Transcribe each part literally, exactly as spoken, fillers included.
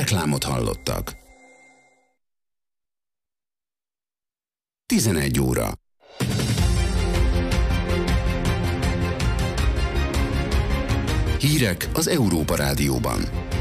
Reklámot hallottak. tizenegy óra. Hírek az Európa Rádióban.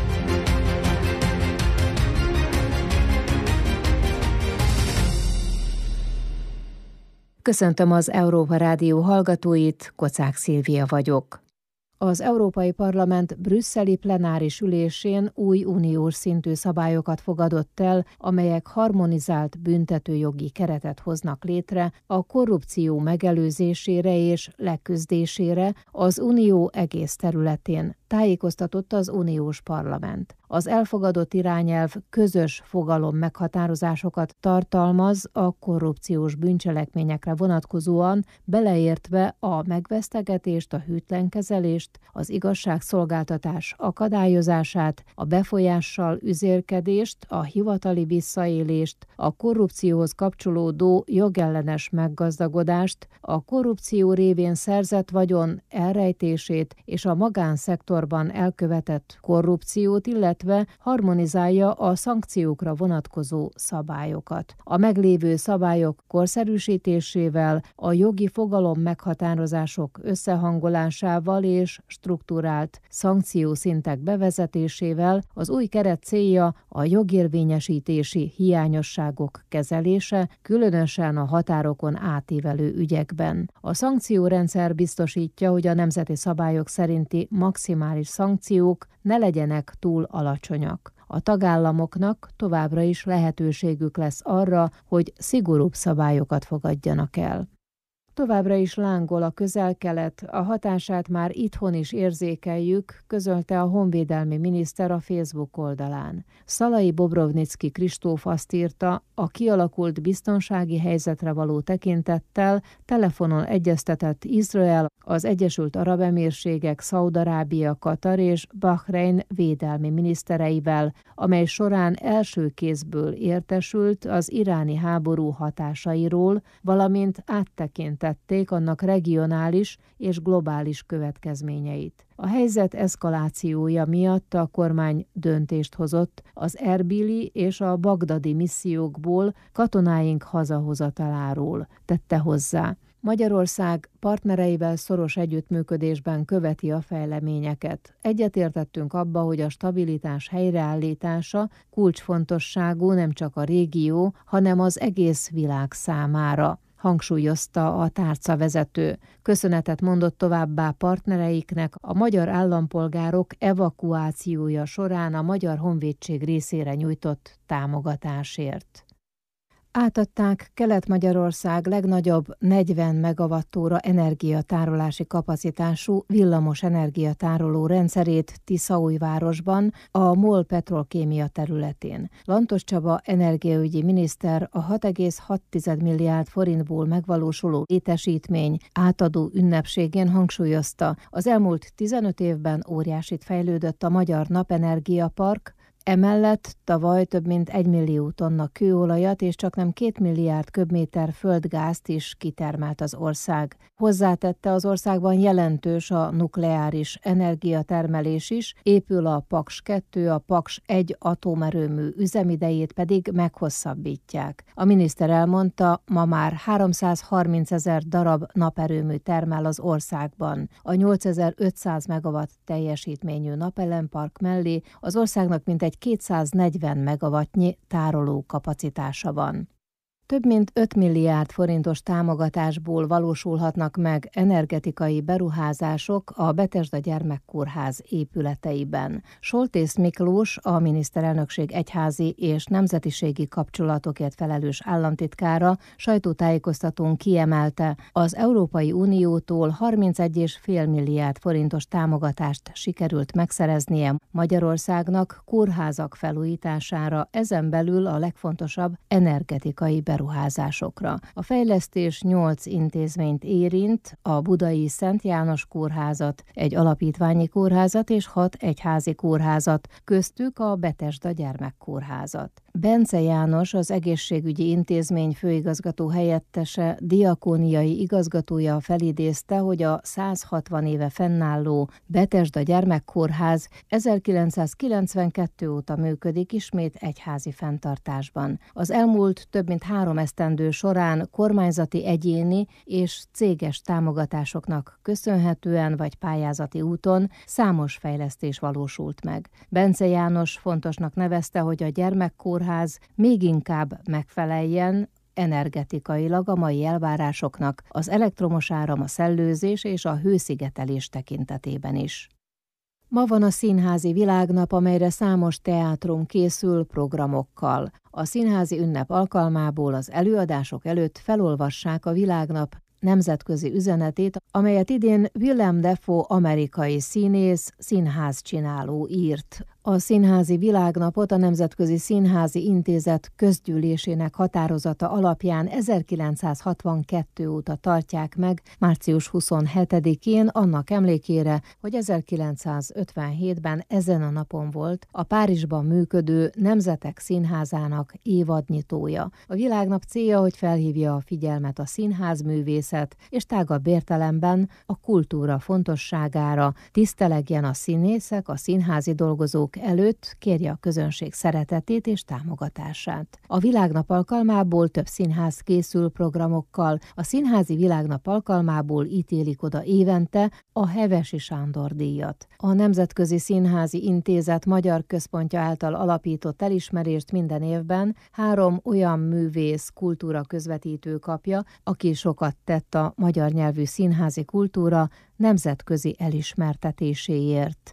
Köszöntöm az Európa Rádió hallgatóit, Kocák Szilvia vagyok. Az Európai Parlament brüsszeli plenáris ülésén új uniós szintű szabályokat fogadott el, amelyek harmonizált büntetőjogi keretet hoznak létre a korrupció megelőzésére és leküzdésére az unió egész területén, tájékoztatott az uniós parlament. Az elfogadott irányelv közös fogalom meghatározásokat tartalmaz a korrupciós bűncselekményekre vonatkozóan, beleértve a megvesztegetést, a hűtlenkezelést, az igazságszolgáltatás akadályozását, a befolyással üzérkedést, a hivatali visszaélést, a korrupcióhoz kapcsolódó jogellenes meggazdagodást, a korrupció révén szerzett vagyon elrejtését és a magánszektorban elkövetett korrupciót, illetve harmonizálja a szankciókra vonatkozó szabályokat. A meglévő szabályok korszerűsítésével, a jogi fogalom meghatározások összehangolásával és strukturált szankciószintek bevezetésével az új keret célja a jogérvényesítési hiányosságok kezelése, különösen a határokon átívelő ügyekben. A szankciórendszer biztosítja, hogy a nemzeti szabályok szerinti maximális szankciók ne legyenek túl alacsonyak. A tagállamoknak továbbra is lehetőségük lesz arra, hogy szigorúbb szabályokat fogadjanak el. Továbbra is lángol a Közel-Kelet, a hatását már itthon is érzékeljük, közölte a honvédelmi miniszter a Facebook oldalán. Szalai Bobrovnicki Kristóf azt írta, a kialakult biztonsági helyzetre való tekintettel telefonon egyeztetett Izrael, az Egyesült Arab Emírségek, Szaúd-Arábia, Katar és Bahrein védelmi minisztereivel, amely során első kézből értesült az iráni háború hatásairól, valamint áttekintették annak regionális és globális következményeit. A helyzet eszkalációja miatt a kormány döntést hozott az erbili és a bagdadi missziókból katonáink hazahozataláról, tette hozzá. Magyarország partnereivel szoros együttműködésben követi a fejleményeket. Egyetértettünk abba, hogy a stabilitás helyreállítása kulcsfontosságú nem csak a régió, hanem az egész világ számára, hangsúlyozta a tárcavezető. Köszönetet mondott továbbá partnereiknek a magyar állampolgárok evakuációja során a Magyar Honvédség részére nyújtott támogatásért. Átadták Kelet-Magyarország legnagyobb negyven megawattóra energiatárolási kapacitású villamos energiatároló rendszerét Tiszaújvárosban, a MOL Petrolkémia területén. Lantos Csaba energiaügyi miniszter a hat egész hat milliárd forintból megvalósuló létesítmény átadó ünnepségén hangsúlyozta, az elmúlt tizenöt évben óriásit fejlődött a magyar napenergiapark, emellett tavaly több mint egy millió tonna kőolajat és csaknem két milliárd köbméter földgázt is kitermelt az ország. Hozzátette, az országban jelentős a nukleáris energiatermelés is, épül a Paks kettő, a Paks egy atomerőmű üzemidejét pedig meghosszabbítják. A miniszter elmondta, ma már háromszázharmincezer darab naperőmű termel az országban. A nyolcezer-ötszáz megawatt teljesítményű napelempark mellé az országnak mintegy kétszáznegyven megawattnyi tároló kapacitása van. Több mint öt milliárd forintos támogatásból valósulhatnak meg energetikai beruházások a Betesda Gyermekkórház épületeiben. Soltész Miklós, a miniszterelnökség egyházi és nemzetiségi kapcsolatokért felelős államtitkára sajtótájékoztatón kiemelte, az Európai Uniótól harmincegy egész öt milliárd forintos támogatást sikerült megszereznie Magyarországnak kórházak felújítására, ezen belül a legfontosabb energetikai beruházások beruházásokra. A fejlesztés nyolc intézményt érint, a budai Szent János Kórházat, egy alapítványi kórházat és hat egyházi kórházat, köztük a Betesda Gyermekkórházat. Bence János, az egészségügyi intézmény főigazgató helyettese, diakóniai igazgatója felidézte, hogy a száz hatvan éve fennálló Betesda Gyermekkórház ezerkilencszázkilencvenkettő óta működik ismét egyházi fenntartásban. Az elmúlt több mint három esztendő során kormányzati, egyéni és céges támogatásoknak köszönhetően vagy pályázati úton számos fejlesztés valósult meg. Bence János fontosnak nevezte, hogy a gyermekkórház még inkább megfeleljen energetikailag a mai elvárásoknak az elektromos áram, a szellőzés és a hőszigetelés tekintetében is. Ma van a Színházi Világnap, amelyre számos teátrum készül programokkal. A színházi ünnep alkalmából az előadások előtt felolvassák a Világnap nemzetközi üzenetét, amelyet idén Willem Dafoe amerikai színész, színházcsináló írt. A Színházi Világnapot a Nemzetközi Színházi Intézet közgyűlésének határozata alapján ezerkilencszázhatvankettő óta tartják meg március huszonhetedikén annak emlékére, hogy ezerkilencszázötvenhétben ezen a napon volt a Párizsban működő Nemzetek Színházának évadnyitója. A Világnap célja, hogy felhívja a figyelmet a színházművészet és tágabb értelemben a kultúra fontosságára, tisztelegjen a színészek, a színházi dolgozók előtt, kérje a közönség szeretetét és támogatását. A Világnap alkalmából több színház készül programokkal. A Színházi Világnap alkalmából ítélik oda évente a Hevesi Sándor díjat. A Nemzetközi Színházi Intézet magyar központja által alapított elismerést minden évben három olyan művész, kultúra közvetítő kapja, aki sokat tett a magyar nyelvű színházi kultúra nemzetközi elismertetéséért.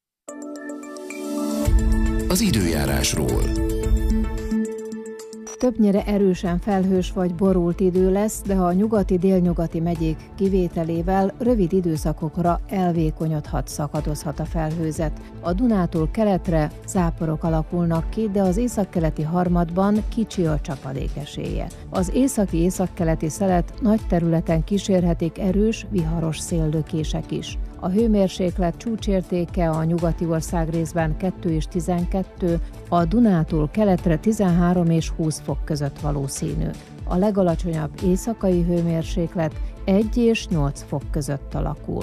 Az időjárásról. Többnyire erősen felhős vagy borult idő lesz, de a nyugati-délnyugati megyék kivételével rövid időszakokra elvékonyodhat, szakadozhat a felhőzet. A Dunától keletre záporok alakulnak ki, de az északkeleti harmadban kicsi a csapadék esélye. Az északi-északkeleti szelet nagy területen kísérhetik erős, viharos széllökések is. A hőmérséklet csúcsértéke a nyugati országrészben kettő és tizenkettő, a Dunától keletre tizenhárom és húsz fok között valószínű. A legalacsonyabb éjszakai hőmérséklet egy és nyolc fok között alakul.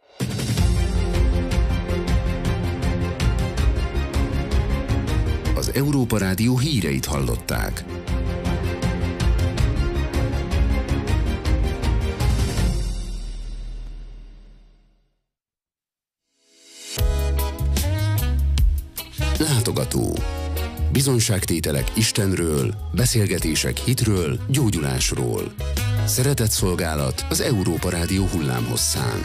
Az Európa Rádió híreit hallották. Látogató. Bizonyságtételek Istenről, beszélgetések hitről, gyógyulásról. Szeretett szolgálat az Európa Rádió hullámhosszán.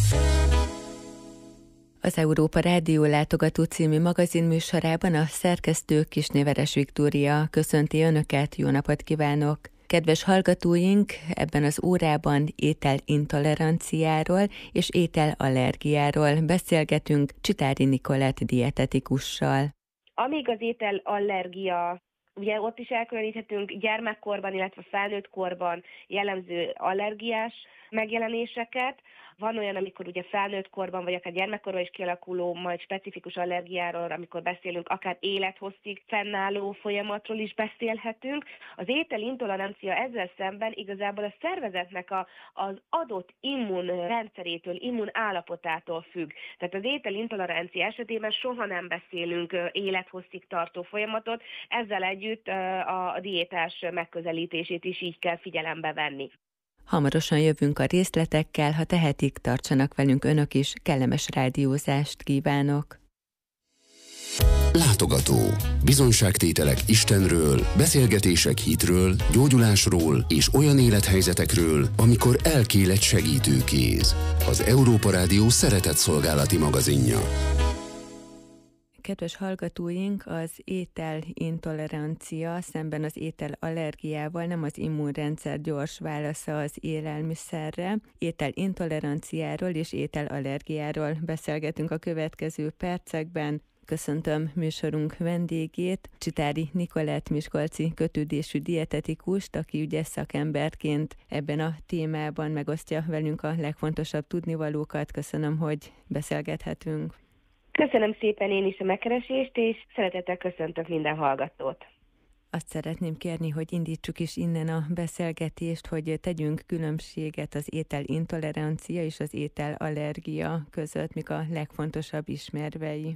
Az Európa Rádió Látogató című magazinműsorában a szerkesztő Kisnéveres Viktória köszönti Önöket, jó napot kívánok! Kedves hallgatóink, ebben az órában ételintoleranciáról és ételallergiáról beszélgetünk Csitári Nikolett dietetikussal. Amíg az ételallergia, ugye ott is elkülöníthetünk gyermekkorban, illetve felnőtt korban jellemző allergiás megjelenéseket. Van olyan, amikor ugye felnőtt korban, vagy akár gyermekkorban is kialakuló, majd specifikus allergiáról, amikor beszélünk, akár élethosszig fennálló folyamatról is beszélhetünk. Az ételintolerancia ezzel szemben igazából a szervezetnek a, az adott immunrendszerétől, immunállapotától függ. Tehát az ételintolerancia esetében soha nem beszélünk élethosszig tartó folyamatot, ezzel együtt a diétás megközelítését is így kell figyelembe venni. Hamarosan jövünk a részletekkel, ha tehetik, tartsanak velünk önök is, kellemes rádiózást kívánok! Látogató. Bizonyságtételek Istenről, beszélgetések hitről, gyógyulásról és olyan élethelyzetekről, amikor elkél egy segítőkéz. Az Európa Rádió szeretett szolgálati magazinja. Kedves hallgatóink, az ételintolerancia szemben az ételallergiával nem az immunrendszer gyors válasza az élelmiszerre. Ételintoleranciáról és ételallergiáról beszélgetünk a következő percekben. köszöntöm műsorunk vendégét, Csitári Nikolett miskolci kötődésű dietetikust, aki ugye szakemberként ebben a témában megosztja velünk a legfontosabb tudnivalókat. Köszönöm, hogy beszélgethetünk. Köszönöm szépen én is a megkeresést, és szeretettel köszöntök minden hallgatót. Azt szeretném kérni, hogy indítsuk is innen a beszélgetést, hogy tegyünk különbséget az ételintolerancia és az ételallergia között, mik a legfontosabb ismervei.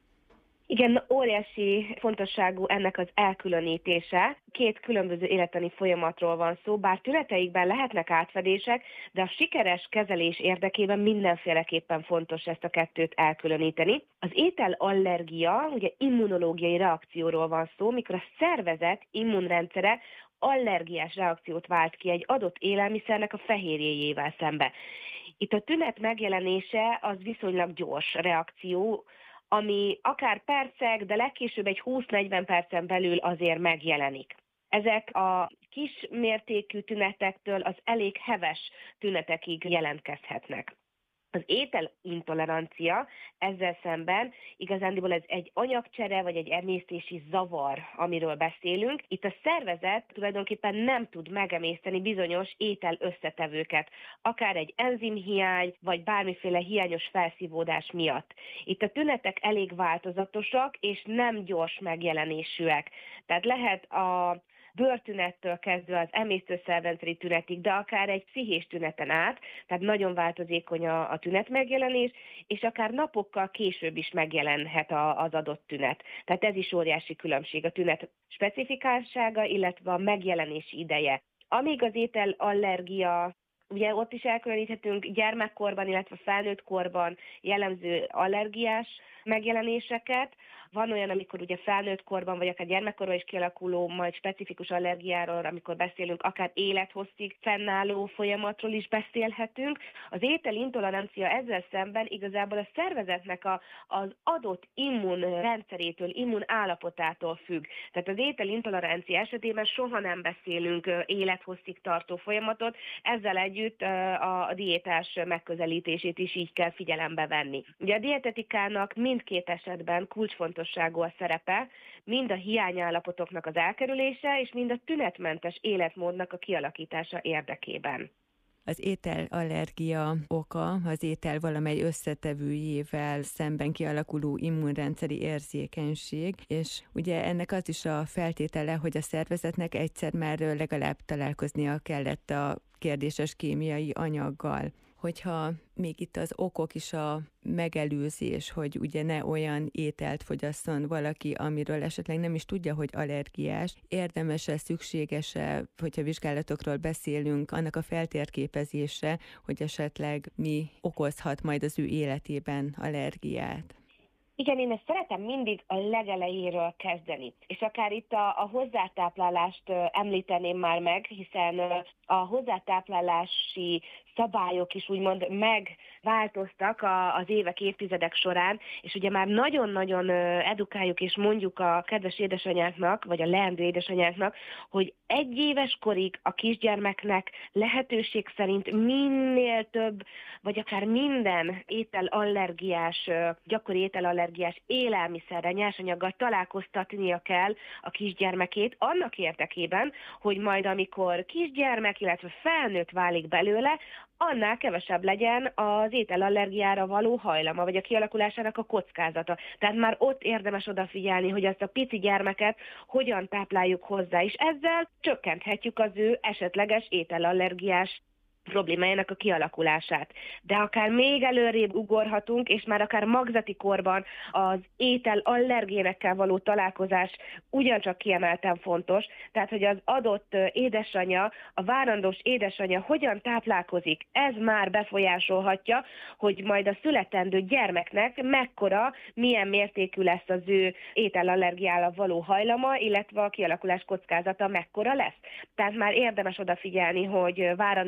Igen, óriási fontosságú ennek az elkülönítése. Két különböző élettani folyamatról van szó, bár tüneteikben lehetnek átfedések, de a sikeres kezelés érdekében mindenféleképpen fontos ezt a kettőt elkülöníteni. Az ételallergia, ugye immunológiai reakcióról van szó, mikor a szervezet immunrendszere allergiás reakciót vált ki egy adott élelmiszernek a fehérjéjével szembe. Itt a tünet megjelenése az viszonylag gyors reakció, ami akár percek, de legkésőbb egy húsz-negyven percen belül azért megjelenik. Ezek a kis mértékű tünetektől az elég heves tünetekig jelentkezhetnek. Az ételintolerancia ezzel szemben igazándiból ez egy anyagcsere vagy egy emésztési zavar, amiről beszélünk. Itt a szervezet tulajdonképpen nem tud megemészteni bizonyos étel összetevőket, akár egy enzimhiány, vagy bármiféle hiányos felszívódás miatt. Itt a tünetek elég változatosak, és nem gyors megjelenésűek. Tehát lehet a bőrtünettől kezdve az emésztőszervrendszeri tünetig, de akár egy pszichés tüneten át, tehát nagyon változékony a, a tünet megjelenés, és akár napokkal később is megjelenhet a, az adott tünet. Tehát ez is óriási különbség, a tünet specifikáltsága, illetve a megjelenési ideje. Amíg az ételallergia, ugye ott is elkülöníthetünk gyermekkorban, illetve felnőtt korban jellemző allergiás megjelenéseket. Van olyan, amikor ugye felnőtt korban, vagy akár gyermekkorban is kialakuló, majd specifikus allergiáról, amikor beszélünk, akár élethosszig fennálló folyamatról is beszélhetünk. Az ételintolerancia ezzel szemben igazából a szervezetnek a, az adott immunrendszerétől, immunállapotától függ. Tehát az ételintolerancia esetében soha nem beszélünk élethosszig tartó folyamatot, ezzel együtt a, a diétás megközelítését is így kell figyelembe venni. Ugye a dietetikának mindkét esetben kulcsfontosságú a szerepe, mind a hiányállapotoknak az elkerülése, és mind a tünetmentes életmódnak a kialakítása érdekében. Az ételallergia oka az étel valamely összetevőjével szemben kialakuló immunrendszeri érzékenység, és ugye ennek az is a feltétele, hogy a szervezetnek egyszer már legalább találkoznia kellett a kérdéses kémiai anyaggal. Hogyha még itt az okok is a megelőzés, hogy ugye ne olyan ételt fogyasszon valaki, amiről esetleg nem is tudja, hogy allergiás, érdemes-e, szükséges-e, hogyha vizsgálatokról beszélünk, annak a feltérképezése, hogy esetleg mi okozhat majd az ő életében allergiát? Igen, én ezt szeretem mindig a legelejéről kezdeni. És akár itt a, a hozzátáplálást uh, említeném már meg, hiszen uh, a hozzátáplálási szabályok is úgymond megváltoztak a, az évek, évtizedek során, és ugye már nagyon-nagyon uh, edukáljuk és mondjuk a kedves édesanyáknak, vagy a leendő édesanyáknak, hogy egy éves korig a kisgyermeknek lehetőség szerint minél több, vagy akár minden ételallergiás, uh, gyakori ételallergiás élelmiszerre, nyersanyaggal találkoztatnia kell a kisgyermekét annak érdekében, hogy majd amikor kisgyermek, illetve felnőtt válik belőle, annál kevesebb legyen az ételallergiára való hajlama, vagy a kialakulásának a kockázata. Tehát már ott érdemes odafigyelni, hogy azt a pici gyermeket hogyan tápláljuk hozzá, és ezzel csökkenthetjük az ő esetleges ételallergiás problémájának a kialakulását. De akár még előrébb ugorhatunk, és már akár magzati korban az étel allergénekkel való találkozás ugyancsak kiemelten fontos, tehát hogy az adott édesanyja, a várandós édesanyja hogyan táplálkozik, ez már befolyásolhatja, hogy majd a születendő gyermeknek mekkora, milyen mértékű lesz az ő ételallergiára való hajlama, illetve a kialakulás kockázata mekkora lesz. Tehát már érdemes odafigyelni, hogy várandóság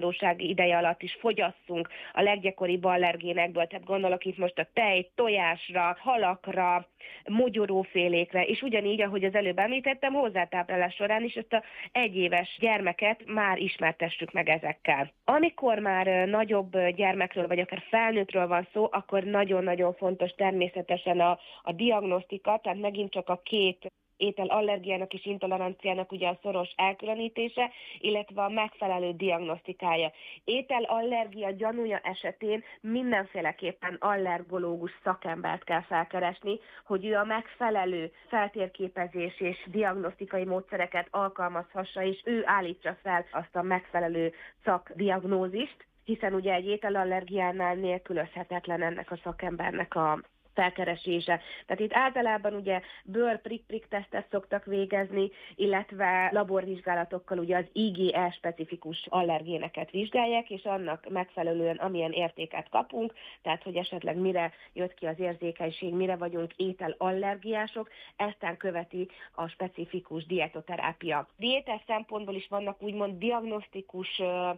ideje alatt is fogyasszunk a leggyakoribb allergénekből, tehát gondolok itt most a tej, tojásra, halakra, mogyorófélékre, és ugyanígy, ahogy az előbb említettem, hozzátáplálás során is ezt a egyéves gyermeket már ismertessük meg ezekkel. Amikor már nagyobb gyermekről, vagy akár felnőttről van szó, akkor nagyon-nagyon fontos természetesen a, a diagnosztika, tehát megint csak a két ételallergiának és intoleranciának ugye a szoros elkülönítése, illetve a megfelelő diagnosztikája. Ételallergia gyanúja esetén mindenféleképpen allergológus szakembert kell felkeresni, hogy ő a megfelelő feltérképezés és diagnosztikai módszereket alkalmazhassa, és ő állítsa fel azt a megfelelő szakdiagnózist, hiszen ugye egy ételallergiánál nélkülözhetetlen ennek a szakembernek a felkeresése. Tehát itt általában ugye bőr-prik-prik tesztet szoktak végezni, illetve laborvizsgálatokkal ugye az I G E specifikus allergéneket vizsgálják, és annak megfelelően amilyen értéket kapunk, tehát hogy esetleg mire jött ki az érzékenység, mire vagyunk ételallergiások, eztán követi a specifikus dietoterápia. Diétás szempontból is vannak úgymond diagnosztikus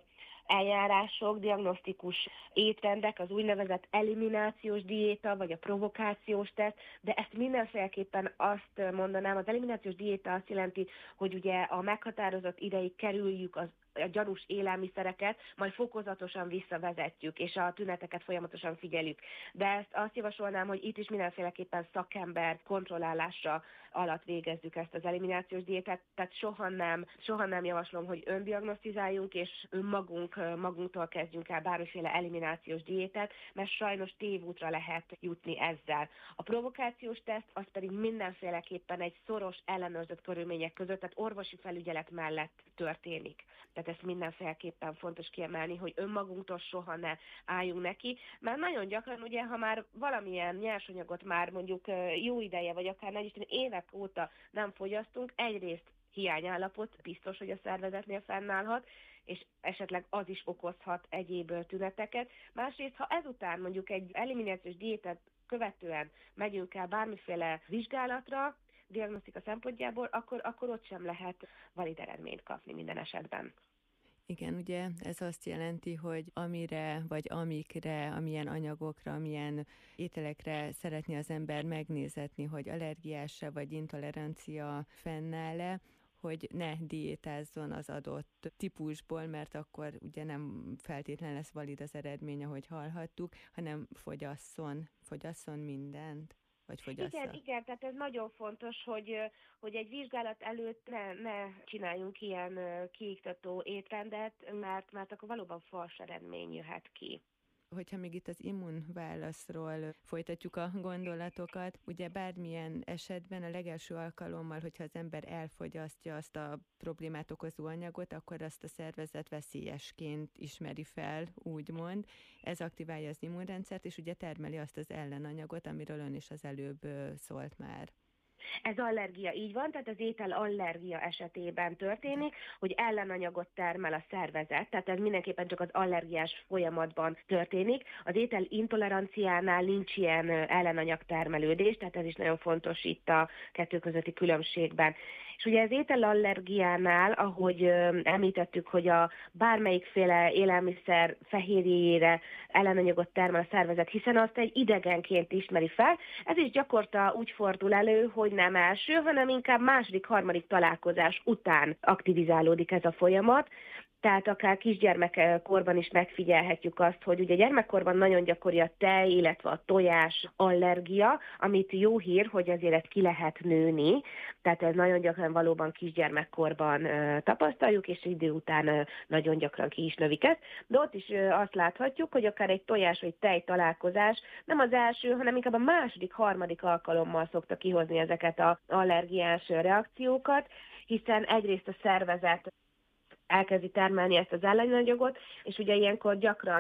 eljárások, diagnosztikus étrendek, az úgynevezett eliminációs diéta, vagy a provokációs teszt, de ezt mindenféleképpen azt mondanám, az eliminációs diéta azt jelenti, hogy ugye a meghatározott ideig kerüljük az a gyanús élelmiszereket, majd fokozatosan visszavezetjük, és a tüneteket folyamatosan figyeljük. De ezt azt javasolnám, hogy itt is mindenféleképpen szakember kontrollálása alatt végezzük ezt az eliminációs diétát, tehát soha nem, soha nem javaslom, hogy öndiagnosztizáljunk, és önmagunk, magunktól kezdjünk el bármiféle eliminációs diétát, mert sajnos tévútra lehet jutni ezzel. A provokációs teszt az pedig mindenféleképpen egy szoros ellenőrzött körülmények között, tehát orvosi felügyelet mellett történik. Tehát ezt mindenféleképpen fontos kiemelni, hogy önmagunktól soha ne álljunk neki, mert nagyon gyakran ugye, ha már valamilyen nyersanyagot már mondjuk jó ideje, vagy akár ne is évek óta nem fogyasztunk, egyrészt hiányállapot biztos, hogy a szervezetnél fennállhat, és esetleg az is okozhat egyéb tüneteket. Másrészt, ha ezután mondjuk egy eliminációs diétát követően megyünk el bármiféle vizsgálatra, diagnosztika szempontjából, akkor, akkor ott sem lehet valid eredményt kapni minden esetben. Igen, ugye ez azt jelenti, hogy amire, vagy amikre, amilyen anyagokra, amilyen ételekre szeretné az ember megnézetni, hogy allergiás-e vagy intolerancia fennáll-e, hogy ne diétázzon az adott típusból, mert akkor ugye nem feltétlenül lesz valid az eredmény, ahogy hallhattuk, hanem fogyasszon, fogyasszon mindent. Igen, igen, tehát ez nagyon fontos, hogy, hogy egy vizsgálat előtt ne, ne csináljunk ilyen kiiktató étrendet, mert, mert akkor valóban fals eredmény jöhet ki. Hogyha még itt az immunválaszról folytatjuk a gondolatokat, ugye bármilyen esetben a legelső alkalommal, hogyha az ember elfogyasztja azt a problémát okozó anyagot, akkor azt a szervezet veszélyesként ismeri fel, úgymond. Ez aktiválja az immunrendszert, és ugye termeli azt az ellenanyagot, amiről ön is az előbb szólt már. Ez allergia, így van, tehát az ételallergia esetében történik, hogy ellenanyagot termel a szervezet, tehát ez mindenképpen csak az allergiás folyamatban történik. Az étel intoleranciánál nincs ilyen ellenanyag termelődés, tehát ez is nagyon fontos itt a kettő közötti különbségben. És ugye az ételallergiánál, ahogy említettük, hogy a bármelyikféle élelmiszer fehérjéjére ellenanyagot termel a szervezet, hiszen azt egy idegenként ismeri fel, ez is gyakorta úgy fordul elő, hogy nem első, hanem inkább második, harmadik találkozás után aktivizálódik ez a folyamat. Tehát akár kisgyermekkorban is megfigyelhetjük azt, hogy ugye gyermekkorban nagyon gyakori a tej, illetve a tojás allergia, amit jó hír, hogy azért ezt ki lehet nőni, tehát ez nagyon gyakran valóban kisgyermekkorban uh, tapasztaljuk, és idő után uh, nagyon gyakran ki is növik ezt. De ott is uh, azt láthatjuk, hogy akár egy tojás vagy tej találkozás nem az első, hanem inkább a második, harmadik alkalommal szokta kihozni ezeket az allergiás reakciókat, hiszen egyrészt a szervezet elkezdi termelni ezt az ellenanyagot, és ugye ilyenkor gyakran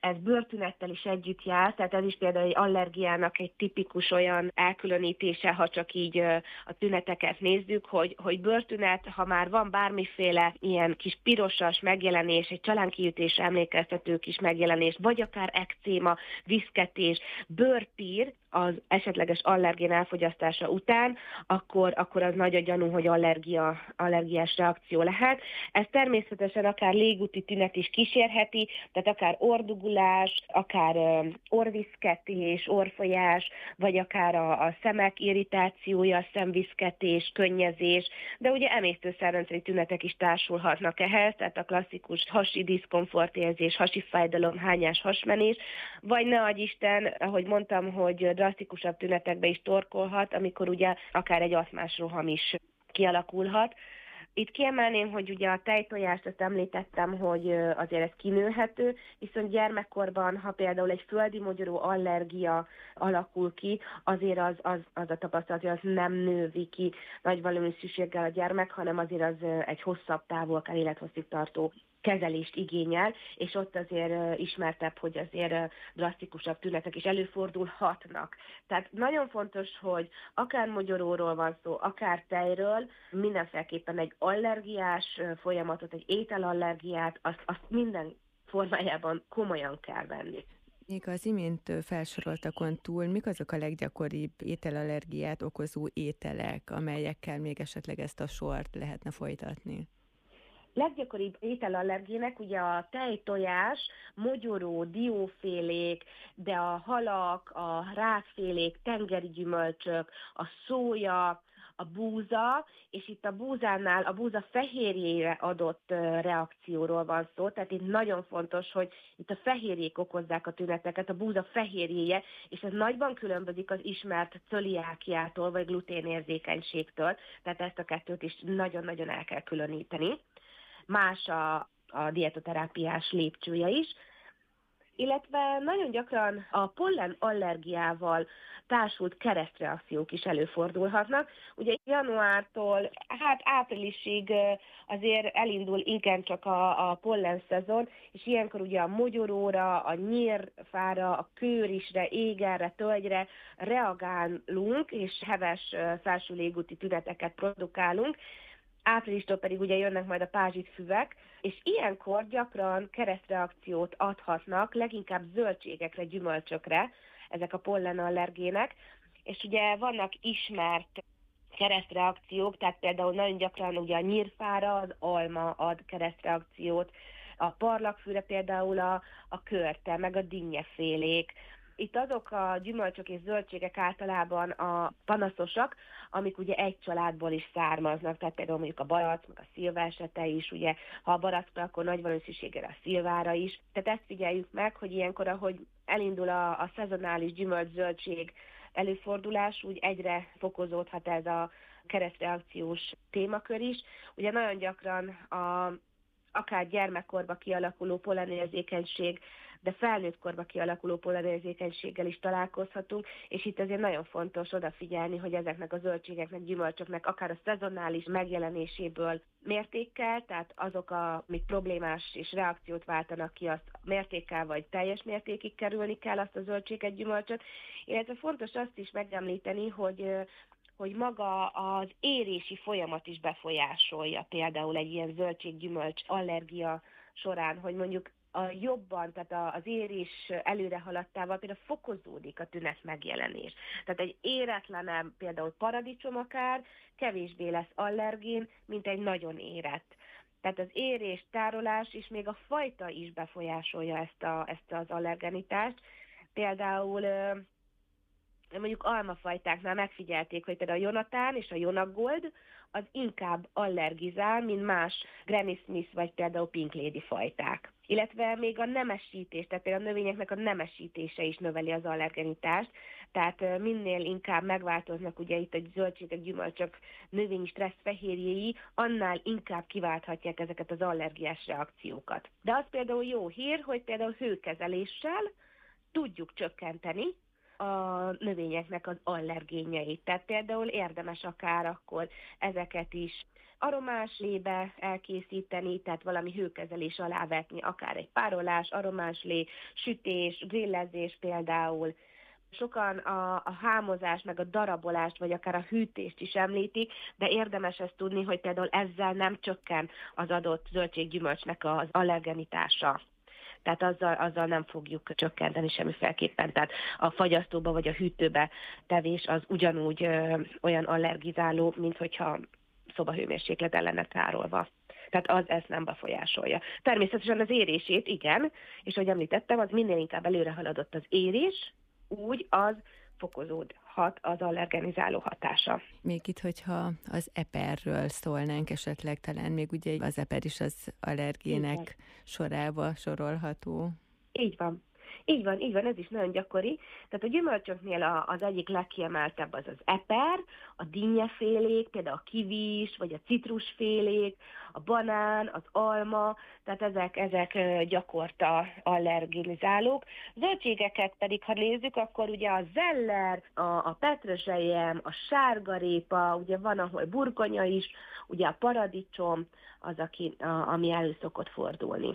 ez bőrtünettel is együtt jár, tehát ez is például egy allergiának egy tipikus olyan elkülönítése, ha csak így a tüneteket nézzük, hogy, hogy bőrtünet, ha már van bármiféle ilyen kis pirosas megjelenés, egy csalánkijutésre emlékeztető kis megjelenés, vagy akár ekcéma, viszketés, bőrpír az esetleges allergén elfogyasztása után, akkor, akkor az nagy a gyanú, hogy allergia, allergiás reakció lehet. Ez természetesen akár légúti tünet is kísérheti, tehát akár ordugulás, akár orviszketés, orfolyás, vagy akár a, a szemek irritációja, szemviszketés, könnyezés, de ugye emésztőszervrendszeri tünetek is társulhatnak ehhez, tehát a klasszikus hasi diszkomfortérzés, hasi fájdalom, hányás, hasmenés, vagy ne adj Isten, ahogy mondtam, hogy drasztikusabb tünetekbe is torkolhat, amikor ugye akár egy aszmás roham is kialakulhat. Itt kiemelném, hogy ugye a tejtojást, azt említettem, hogy azért ez kinőhető, viszont gyermekkorban, ha például egy földi mogyoró allergia alakul ki, azért az, az, az a tapasztalat, hogy az nem nővi ki nagy valószínűséggel a gyermek, hanem azért az egy hosszabb távú, akár élethosszig tartó kezelést igényel, és ott azért ismertebb, hogy azért drasztikusabb tünetek is előfordulhatnak. Tehát nagyon fontos, hogy akár mogyoróról van szó, akár tejről, mindenféleképpen egy allergiás folyamatot, egy ételallergiát, azt, azt minden formájában komolyan kell venni. Még az imént felsoroltakon túl, mik azok a leggyakoribb ételallergiát okozó ételek, amelyekkel még esetleg ezt a sort lehetne folytatni? Leggyakoribb ételallergének ugye a tejtojás, mogyoró, diófélék, de a halak, a rákfélék, tengeri gyümölcsök, a szója, a búza, és itt a búzánál a búza fehérjére adott reakcióról van szó, tehát itt nagyon fontos, hogy itt a fehérjék okozzák a tüneteket, a búza fehérjéje, és ez nagyban különbözik az ismert cöliákiától, vagy gluténérzékenységtől, tehát ezt a kettőt is nagyon-nagyon el kell különíteni. Más a, a dietoterápiás lépcsője is, illetve nagyon gyakran a pollen allergiával társult keresztreakciók is előfordulhatnak. Ugye januártól hát áprilisig azért elindul igencsak a, a pollen szezon, és ilyenkor ugye a mogyoróra, a nyírfára, a kőrisre, égerre, tölgyre reagálunk, és heves felső légúti tüneteket produkálunk. Áprilistól pedig ugye jönnek majd a pázsitfüvek, és ilyenkor gyakran keresztreakciót adhatnak, leginkább zöldségekre, gyümölcsökre, ezek a pollenallergének, és ugye vannak ismert keresztreakciók, tehát például nagyon gyakran ugye a nyírfára az alma ad keresztreakciót, a parlagfűre például a, a körte, meg a dinnyefélék. Itt azok a gyümölcsök és zöldségek általában a panaszosak, amik ugye egy családból is származnak, tehát például mondjuk a barack, meg a szilva esete is, ugye, ha a barackra, akkor nagy valószínűséggel a szilvára is. Tehát ezt figyeljük meg, hogy ilyenkor, ahogy elindul a, a szezonális gyümölcs-zöldség előfordulás, úgy egyre fokozódhat ez a keresztreakciós témakör is. Ugye nagyon gyakran a, akár gyermekkorba kialakuló pollenérzékenység, de felnőtt korba kialakuló pollenérzékenységgel is találkozhatunk, és itt azért nagyon fontos odafigyelni, hogy ezeknek a zöldségeknek, gyümölcsöknek akár a szezonális megjelenéséből mértékkel, tehát azok, amik problémás és reakciót váltanak ki, azt mértékkel vagy teljes mértékig kerülni kell azt a zöldséget, gyümölcsöt, illetve fontos azt is megemlíteni, hogy hogy maga az érési folyamat is befolyásolja például egy ilyen zöldséggyümölcs allergia során, hogy mondjuk a jobban, tehát az érés előre haladtával például fokozódik a tünet megjelenés. Tehát egy éretlenebb, például paradicsom akár kevésbé lesz allergén, mint egy nagyon érett. Tehát az érés, tárolás és még a fajta is befolyásolja ezt, a, ezt az allergenitást. Például mondjuk almafajtáknál megfigyelték, hogy például a Jonathan és a Jonagold az inkább allergizál, mint más Granny Smith vagy például Pink Lady fajták. Illetve még a nemesítés, tehát például a növényeknek a nemesítése is növeli az allergenitást, tehát minél inkább megváltoznak ugye itt a zöldségek, gyümölcsök, növényi stressz fehérjéi, annál inkább kiválthatják ezeket az allergiás reakciókat. De az például jó hír, hogy például hőkezeléssel tudjuk csökkenteni a növényeknek az allergénjeit. Tehát például érdemes akár akkor ezeket is aromás lébe elkészíteni, tehát valami hőkezelés alá vetni, akár egy párolás, aromás lé, sütés, grillezés például. Sokan a, a hámozást, meg a darabolást, vagy akár a hűtést is említik, de érdemes ezt tudni, hogy például ezzel nem csökken az adott zöldséggyümölcsnek az allergenitása. Tehát azzal, azzal nem fogjuk csökkenteni semmiféleképpen. Tehát a fagyasztóba vagy a hűtőbe tevés az ugyanúgy ö, olyan allergizáló, mint hogyha szobahőmérsékleten lenne tárolva. Tehát az ezt nem befolyásolja. Természetesen az érését, igen, és ahogy említettem, az minél inkább előre haladott az érés, úgy az fokozódhat az allergenizáló hatása. Még itt, hogyha az eperről szólnánk esetleg, talán még ugye az eper is az allergének igen. sorába sorolható. Így van. Így van, így van, ez is nagyon gyakori. Tehát a gyümölcsöknél az egyik legkiemeltebb az az eper, a dinnyefélék, például a kivis, vagy a citrusfélék, a banán, az alma, tehát ezek, ezek gyakorta allergenizálók. Zöldségeket pedig, ha nézzük, akkor ugye a zeller, a, a petrezselyem, a sárgarépa, ugye van, ahol burgonya is, ugye a paradicsom az, aki, a, ami elő szokott fordulni.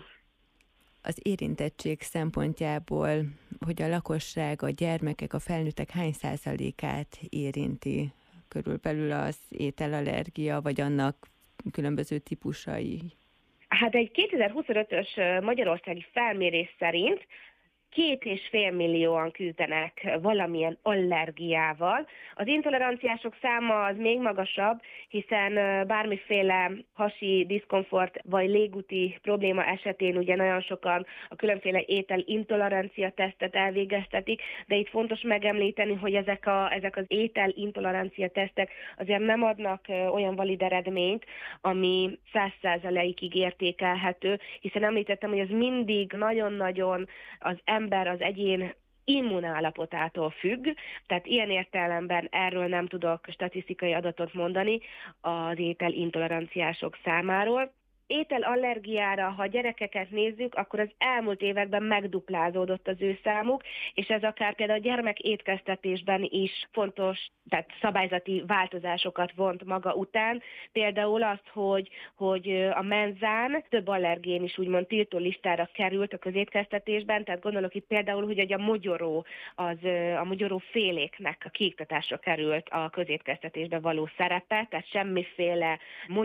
Az érintettség szempontjából, hogy a lakosság, a gyermekek, a felnőttek hány százalékát érinti körülbelül az ételallergia, vagy annak különböző típusai? Hát egy kétezer-huszonötös magyarországi felmérés szerint két és fél millióan küzdenek valamilyen allergiával. Az intoleranciások száma az még magasabb, hiszen bármiféle hasi diszkomfort vagy légúti probléma esetén ugye nagyon sokan a különféle étel intolerancia tesztet elvégeztetik, de itt fontos megemlíteni, hogy ezek, a, ezek az étel intolerancia tesztek azért nem adnak olyan valid eredményt, ami száz százalékig értékelhető, hiszen említettem, hogy ez mindig nagyon-nagyon az ember, az egyén immunállapotától függ, tehát ilyen értelemben erről nem tudok statisztikai adatot mondani az ételintoleranciások számáról. Ételallergiára, ha gyerekeket nézzük, akkor az elmúlt években megduplázódott az ő számuk, és ez akár például a gyermek étkeztetésben is fontos, tehát szabályzati változásokat vont maga után. Például azt, hogy, hogy a menzán több allergén is úgymond tiltó listára került a közétkeztetésben, tehát gondolok itt például, hogy a mogyoró, az, a mogyoró féléknek a kiiktatásra került a közétkeztetésben való szerepe, tehát semmiféle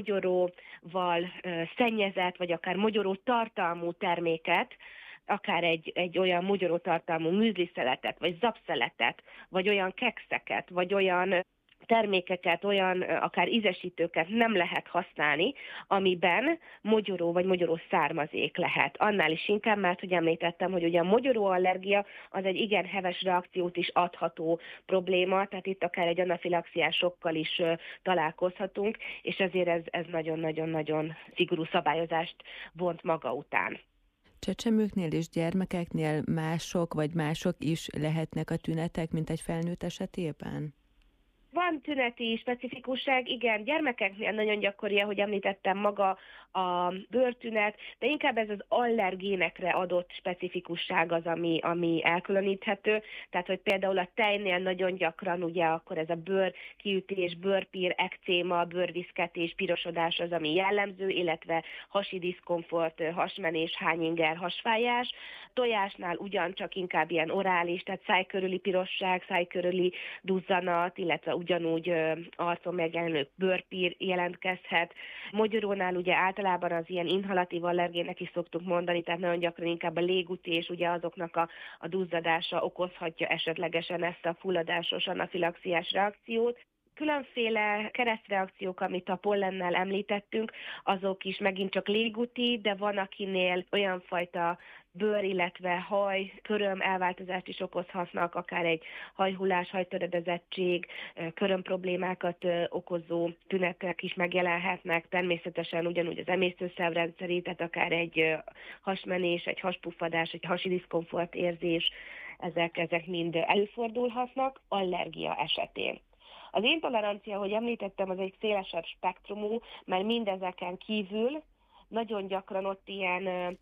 mogyoróval szennyezett, vagy akár mogyoró tartalmú terméket, akár egy, egy olyan mogyoró tartalmú műzliszeletet, vagy zapszeletet, vagy olyan kekszeket, vagy olyan termékeket, olyan akár ízesítőket nem lehet használni, amiben mogyoró vagy mogyoró származék lehet. Annál is inkább, mert hogy említettem, hogy ugye a mogyoróallergia az egy igen heves reakciót is adható probléma, tehát itt akár egy anafilaxiás sokkal is találkozhatunk, és ezért ez, ez nagyon-nagyon-nagyon szigorú szabályozást vont maga után. Csecsemőknél és gyermekeknél mások vagy mások is lehetnek a tünetek, mint egy felnőtt esetében? Van tüneti specifikusság, igen, gyermekeknél nagyon gyakori, ahogy említettem, maga a bőrtünet, de inkább ez az allergénekre adott specifikusság az, ami, ami elkülöníthető. Tehát, hogy például a tejnél nagyon gyakran ugye akkor ez a bőrkiütés, bőrpír, ekcéma, bőrviszketés, pirosodás az, ami jellemző, illetve hasi diszkomfort, hasmenés, hányinger, hasfájás. Tojásnál ugyancsak inkább ilyen orális, tehát száj körüli pirosság, száj körüli duzzanat, illetve ugyanúgy ö, arcon megjelenő bőrpír jelentkezhet. Mogyorónál ugye általában az ilyen inhalatív allergének is szoktuk mondani, tehát nagyon gyakran inkább a légúti, ugye azoknak a, a duzzadása okozhatja esetlegesen ezt a fulladásos anafilaxiás reakciót. Különféle keresztreakciók, amit a pollennel említettünk, azok is megint csak légúti, de van akinél olyan fajta bőr, illetve haj, köröm elváltozást is okozhatnak, akár egy hajhullás, hajtöredezettség, köröm problémákat okozó tünetek is megjelenhetnek, természetesen ugyanúgy az emésztőszervrendszeri, tehát akár egy hasmenés, egy haspuffadás, egy hasi diszkomfort érzés, ezek, ezek mind előfordulhatnak allergia esetén. Az intolerancia, ahogy említettem, az egy szélesebb spektrumú, mert mindezeken kívül nagyon gyakran ott ilyen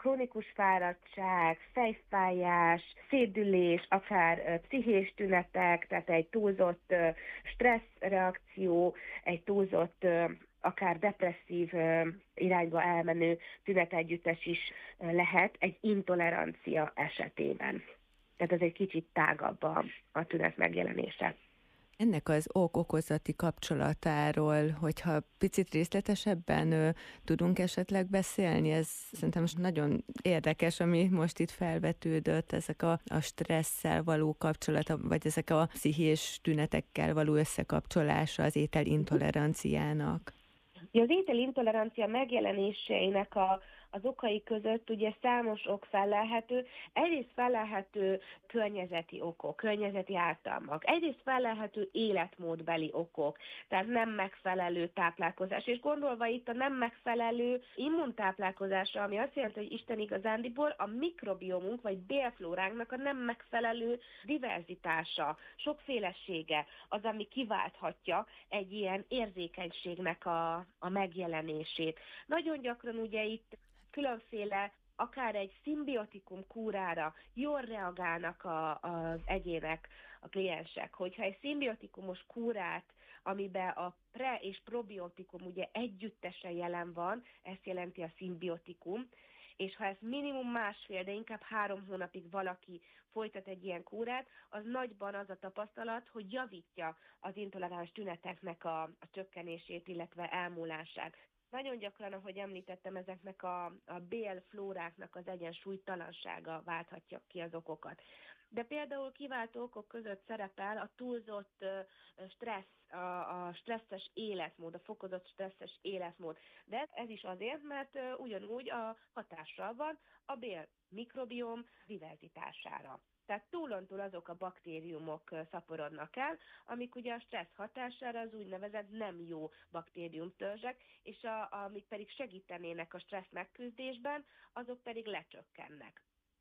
krónikus fáradtság, fejfájás, szédülés, akár pszichés tünetek, tehát egy túlzott stressz reakció, egy túlzott akár depresszív irányba elmenő tünetegyüttes is lehet egy intolerancia esetében. Tehát ez egy kicsit tágabb a, a tünet megjelenése. Ennek az ok-okozati kapcsolatáról, hogyha picit részletesebben ö, tudunk esetleg beszélni, ez szerintem most nagyon érdekes, ami most itt felvetődött, ezek a, a stresszel való kapcsolata, vagy ezek a pszichés tünetekkel való összekapcsolása az ételintoleranciának. Az ételintolerancia megjelenéseinek a az okai között ugye számos ok fellelhető, egyrészt fellelhető környezeti okok, környezeti ártalmak, egyrészt fellelhető életmódbeli okok, tehát nem megfelelő táplálkozás, és gondolva itt a nem megfelelő immuntáplálkozásra, ami azt jelenti, hogy Isten igazándiból a mikrobiomunk vagy bélflóránknak a nem megfelelő diverzitása, sokfélesége az, ami kiválthatja egy ilyen érzékenységnek a, a megjelenését. Nagyon gyakran ugye itt különféle, akár egy szimbiotikum kúrára jól reagálnak a, az egyének, a kliensek. Hogyha egy szimbiotikumos kúrát, amiben a pre- és probiotikum ugye együttesen jelen van, ezt jelenti a szimbiotikum, és ha ez minimum másfél, de inkább három hónapig valaki folytat egy ilyen kúrát, az nagyban az a tapasztalat, hogy javítja az intoleráns tüneteknek a, a csökkenését, illetve elmúlását. Nagyon gyakran, ahogy említettem, ezeknek a, a bélflóráknak az egyensúlytalansága válthatja ki az okokat. De például kiváltó okok között szerepel a túlzott stressz, a, a stresszes életmód, a fokozott stresszes életmód. De ez is azért, mert ugyanúgy a hatással van a bél mikrobiom diverzitására. Tehát túlontúl azok a baktériumok szaporodnak el, amik ugye a stressz hatására az úgynevezett nem jó baktériumtörzsek, és a, amik pedig segítenének a stressz megküzdésben, azok pedig lecsökkennek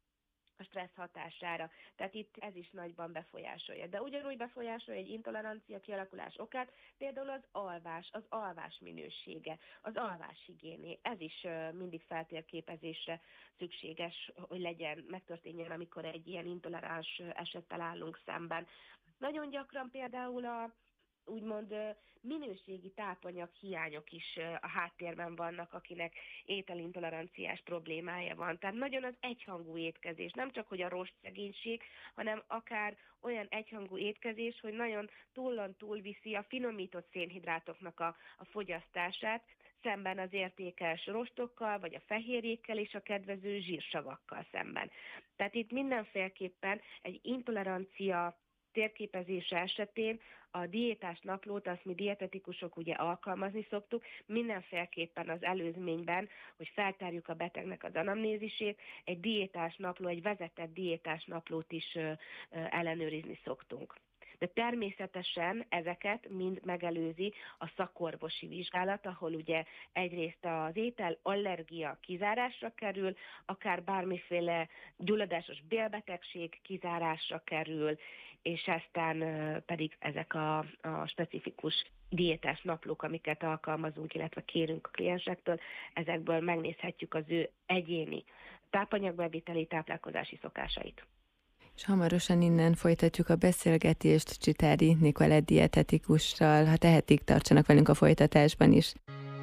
a stressz hatására. Tehát itt ez is nagyban befolyásolja. De ugyanúgy befolyásolja egy intolerancia kialakulás okát, például az alvás, az alvás minősége, az alváshigiéné. Ez is mindig feltérképezésre szükséges, hogy legyen, megtörténjen, amikor egy ilyen intoleráns esettel állunk szemben. Nagyon gyakran például a úgymond minőségi tápanyag hiányok is a háttérben vannak, akinek ételintoleranciás problémája van. Tehát nagyon az egyhangú étkezés, nem csak hogy a rostszegénység, hanem akár olyan egyhangú étkezés, hogy nagyon túllon túlviszi a finomított szénhidrátoknak a, a fogyasztását, szemben az értékes rostokkal, vagy a fehérjékkel és a kedvező zsírsavakkal szemben. Tehát itt mindenféleképpen egy intolerancia térképezése esetén a diétás naplót, azt mi dietetikusok ugye alkalmazni szoktuk, mindenféleképpen az előzményben, hogy feltárjuk a betegnek az anamnézisét, egy diétás napló, egy vezetett diétás naplót is ellenőrizni szoktunk. De természetesen ezeket mind megelőzi a szakorvosi vizsgálat, ahol ugye egyrészt az étel allergia kizárásra kerül, akár bármiféle gyulladásos bélbetegség kizárásra kerül, és aztán pedig ezek a, a specifikus diétás naplók, amiket alkalmazunk, illetve kérünk a kliensektől, ezekből megnézhetjük az ő egyéni tápanyagbeviteli, táplálkozási szokásait. És hamarosan innen folytatjuk a beszélgetést Csitári Nikolett dietetikussal. Ha tehetik, tartsanak velünk a folytatásban is.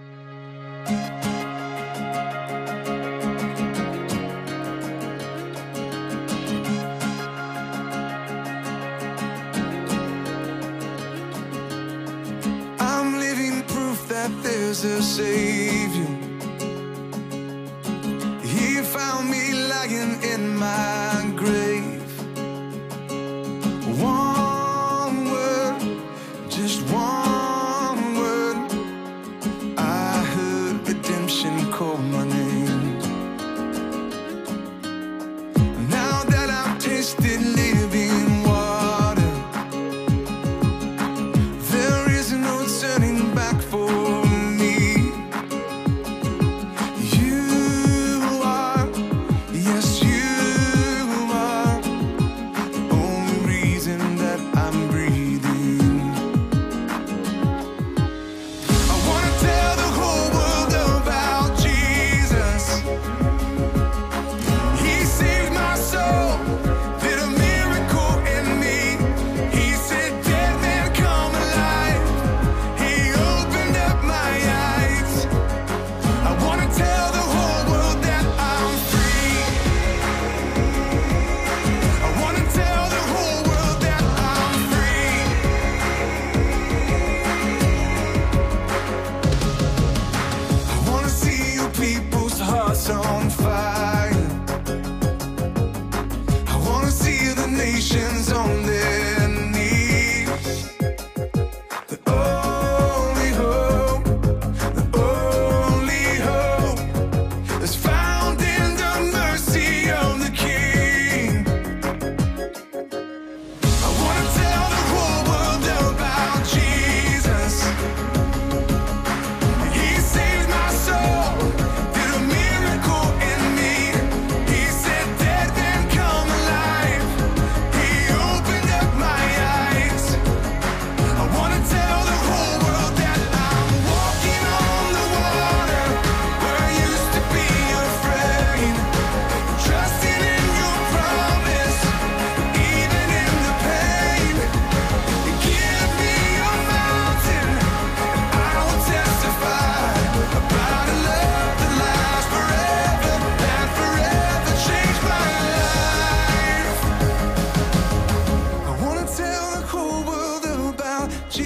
I'm living proof that there's a savior. He found me lying in my grave. One word, just one word. I heard redemption call my name. Now that I've tasted living water, there is no turning back for me. You are, yes you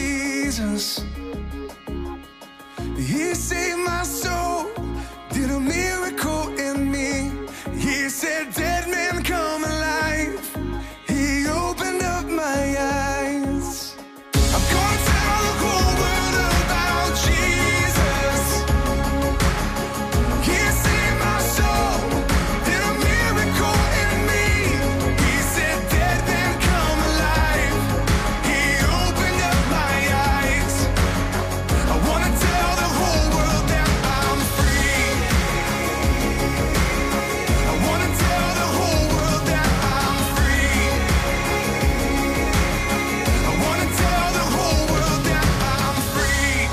Jesus. He saved my soul, did a miracle in me. He said, dead men come alive. He opened up my eyes. I'm gonna tell the whole world about Jesus. He saved my soul, did a miracle in me. He said, dead men come alive. He opened up my eyes. I wanna tell the whole world that I'm free. I wanna tell the whole world that I'm free. I wanna tell the whole world that I'm free.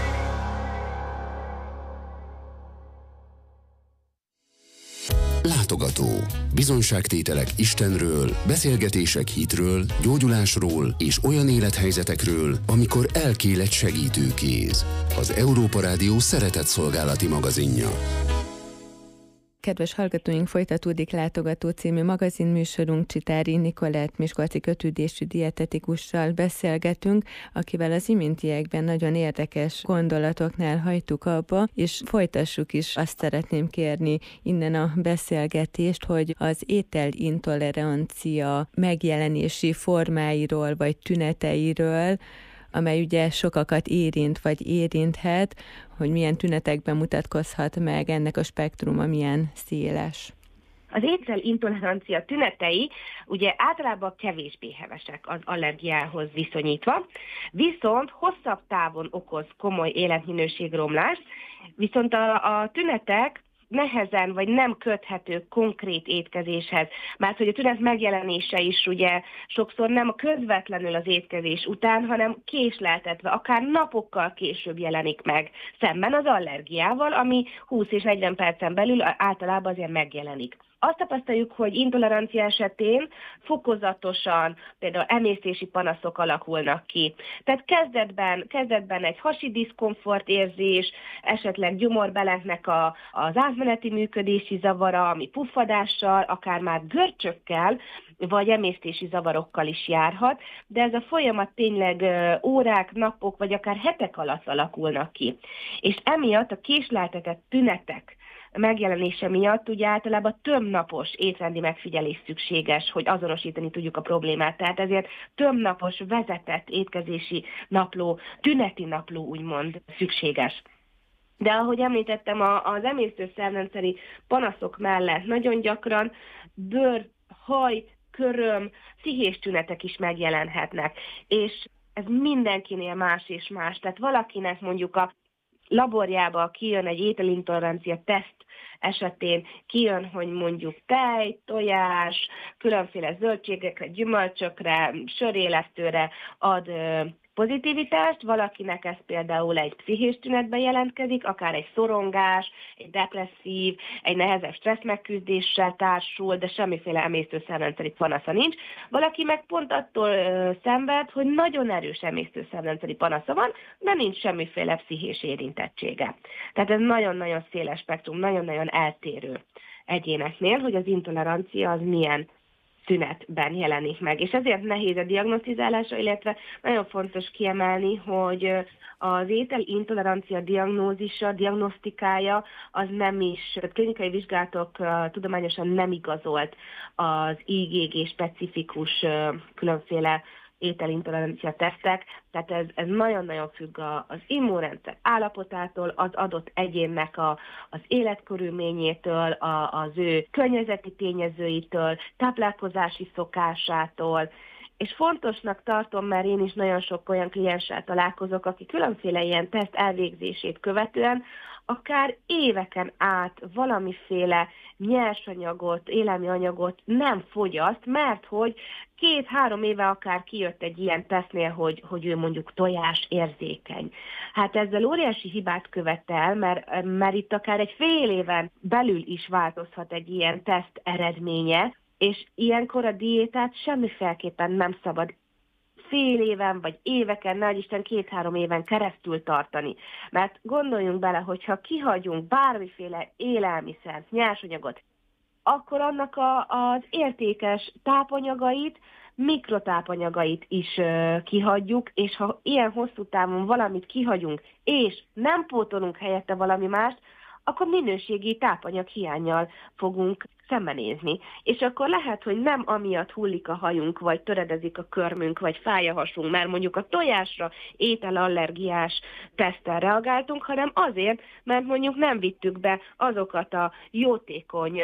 Látogató. Bizonyságtételek Istenről, beszélgetések hitről, gyógyulásról és olyan élethelyzetekről, amikor elkélet segítőkéz. Az Európa Rádió szeretetszolgálati magazinja. Kedves hallgatóink, folytatódik Látogató című magazinműsorunk. Csitári Nikolett miskolci kötődésű dietetikussal beszélgetünk, akivel az iméntiekben nagyon érdekes gondolatoknál hagytuk abba, és folytassuk is. Azt szeretném kérni innen a beszélgetést, hogy az ételintolerancia megjelenési formáiról vagy tüneteiről, amely ugye sokakat érint vagy érinthet, hogy milyen tünetekben mutatkozhat meg, ennek a spektruma milyen széles. Az ételintolerancia tünetei ugye általában kevésbé hevesek az allergiához viszonyítva, viszont hosszabb távon okoz komoly életminőségromlást, viszont a, a tünetek nehezen vagy nem köthető konkrét étkezéshez, mert hogy a tünet megjelenése is ugye sokszor nem közvetlenül az étkezés után, hanem késleltetve, akár napokkal később jelenik meg, szemben az allergiával, ami húsz és negyven percen belül általában azért megjelenik. Azt tapasztaljuk, hogy intolerancia esetén fokozatosan például emésztési panaszok alakulnak ki. Tehát kezdetben, kezdetben egy hasi diszkomfort érzés, esetleg gyomorbeleknek a, az átmeneti működési zavara, ami puffadással, akár már görcsökkel, vagy emésztési zavarokkal is járhat, de ez a folyamat tényleg órák, napok, vagy akár hetek alatt alakulnak ki. És emiatt a késleltetett tünetek megjelenése miatt ugye általában többnapos étrendi megfigyelés szükséges, hogy azonosítani tudjuk a problémát. Tehát ezért többnapos vezetett étkezési napló, tüneti napló úgymond szükséges. De ahogy említettem, az emésztőszervrendszeri panaszok mellett nagyon gyakran bőr, haj, köröm, pszichés tünetek is megjelenhetnek. És ez mindenkinél más és más. Tehát valakinek mondjuk a laborjába kijön egy ételintolerancia teszt esetén, kijön, hogy mondjuk tej, tojás, különféle zöldségekre, gyümölcsökre, sörélesztőre ad pozitivitást, valakinek ez például egy pszichés tünetben jelentkezik, akár egy szorongás, egy depresszív, egy nehezebb stressz megküzdéssel társul, de semmiféle emésztőszervrendszeri panasza nincs. Valaki meg pont attól ö, szenved, hogy nagyon erős emésztőszervrendszeri panasza van, de nincs semmiféle pszichés érintettsége. Tehát ez nagyon-nagyon széles spektrum, nagyon-nagyon eltérő egyéneknél, hogy az intolerancia az milyen tünetben jelenik meg. És ezért nehéz a diagnosztizálása, illetve nagyon fontos kiemelni, hogy az ételintolerancia diagnózisa, diagnosztikája az nem is, tehát klinikai vizsgálatok tudományosan nem igazolt az I G G specifikus különféle ételintolerancia tesztek, tehát ez, ez nagyon-nagyon függ a, az immunrendszer állapotától, az adott egyénnek a, az életkörülményétől, a, az ő környezeti tényezőitől, táplálkozási szokásától, és fontosnak tartom, mert én is nagyon sok olyan klienssel találkozok, aki különféle ilyen teszt elvégzését követően akár éveken át valamiféle nyersanyagot, élelmi anyagot nem fogyaszt, mert hogy két-három éve akár kijött egy ilyen tesztnél, hogy, hogy ő mondjuk tojás érzékeny. Hát ezzel óriási hibát követel, mert, mert itt akár egy fél éven belül is változhat egy ilyen teszt eredménye, és ilyenkor a diétát semmiféleképpen nem szabad fél éven, vagy éveken, nagy Isten két-három éven keresztül tartani. Mert gondoljunk bele, hogyha kihagyunk bármiféle élelmiszert, nyersanyagot, akkor annak a, az értékes tápanyagait mikrotápanyagait is kihagyjuk, és ha ilyen hosszú távon valamit kihagyunk, és nem pótolunk helyette valami mást, akkor minőségi tápanyag hiánnyal fogunk szembenézni. És akkor lehet, hogy nem amiatt hullik a hajunk, vagy töredezik a körmünk, vagy fáj a hasunk, mert mondjuk a tojásra ételallergiás teszttel reagáltunk, hanem azért, mert mondjuk nem vittük be azokat a jótékony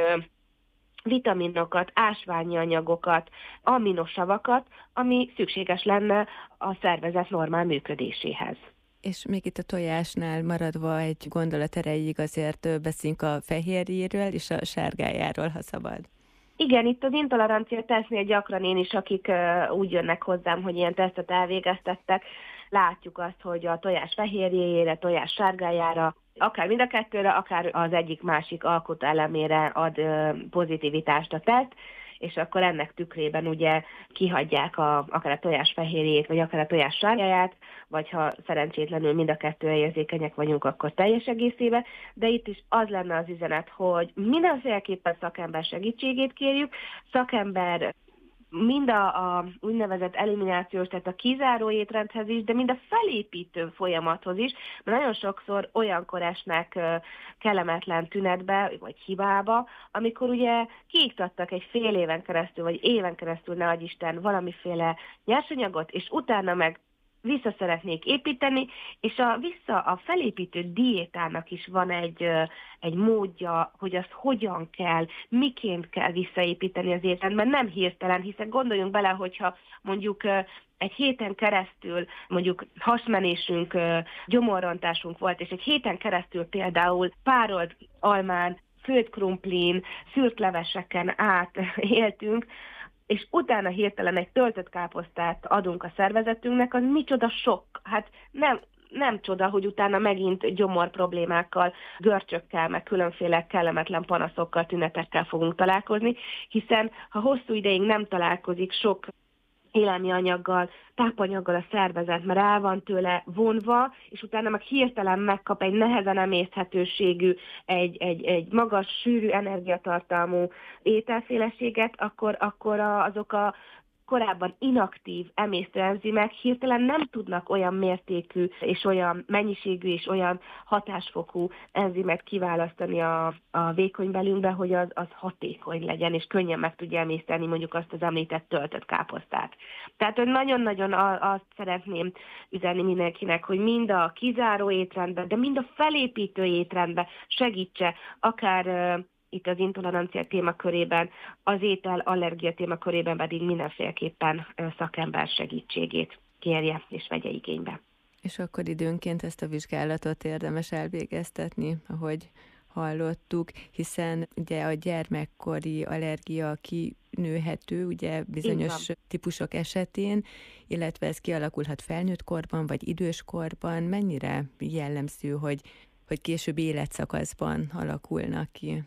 vitaminokat, ásványi anyagokat, aminosavakat, ami szükséges lenne a szervezet normál működéséhez. És még itt a tojásnál maradva egy gondolat erejéig azért beszélünk a fehérjéről és a sárgájáról, ha szabad. Igen, itt az intolerancia tesztnél gyakran én is, akik uh, úgy jönnek hozzám, hogy ilyen tesztet elvégeztettek, látjuk azt, hogy a tojás fehérjéjére, tojás sárgájára, akár mind a kettőre, akár az egyik-másik alkotóelemére ad uh, pozitivitást a teszt, és akkor ennek tükrében ugye kihagyják a, akár a tojás fehérjét, vagy akár a tojás sárgáját, vagy ha szerencsétlenül mind a kettőre érzékenyek vagyunk, akkor teljes egészébe, de itt is az lenne az üzenet, hogy mindenféleképpen szakember segítségét kérjük, szakember mind a, a úgynevezett eliminációs, tehát a kizáró étrendhez is, de mind a felépítő folyamathoz is, mert nagyon sokszor olyankor esnek kellemetlen tünetbe, vagy hibába, amikor ugye kiiktattak egy fél éven keresztül, vagy éven keresztül, ne adj Isten, valamiféle nyersanyagot, és utána meg vissza szeretnék építeni, és a vissza a felépítő diétának is van egy, egy módja, hogy azt hogyan kell, miként kell visszaépíteni az étrendben, nem hirtelen, hiszen gondoljunk bele, hogyha mondjuk egy héten keresztül mondjuk hasmenésünk, gyomorrontásunk volt, és egy héten keresztül például párolt almán, főtt krumplin, szűrt leveseken át éltünk, és utána hirtelen egy töltött káposztát adunk a szervezetünknek, az micsoda sok. Hát nem, nem csoda, hogy utána megint gyomor problémákkal, görcsökkel, meg különféle kellemetlen panaszokkal, tünetekkel fogunk találkozni, hiszen ha hosszú ideig nem találkozik sok élelmi anyaggal, tápanyaggal a szervezet, mert el van tőle vonva, és utána meg hirtelen megkap egy nehezen emészthetőségű, egy, egy, egy magas, sűrű energiatartalmú ételféleséget, akkor, akkor azok a korábban inaktív emésztőenzimek hirtelen nem tudnak olyan mértékű és olyan mennyiségű és olyan hatásfokú enzimet kiválasztani a, a vékonybelünkbe, hogy az, az hatékony legyen, és könnyen meg tudja emészteni mondjuk azt az említett töltött káposztát. Tehát, hogy nagyon-nagyon azt szeretném üzenni mindenkinek, hogy mind a kizáró étrendben, de mind a felépítő étrendben segítse akár itt az intolerancia témakörében, az étel allergia témakörében pedig mindenféleképpen szakember segítségét kérje és vegye igénybe. És akkor időnként ezt a vizsgálatot érdemes elvégeztetni, ahogy hallottuk, hiszen ugye a gyermekkori allergia kinőhető, ugye bizonyos típusok esetén, illetve ez kialakulhat felnőtt korban vagy időskorban. Mennyire jellemző, hogy, hogy később életszakaszban alakulnak ki?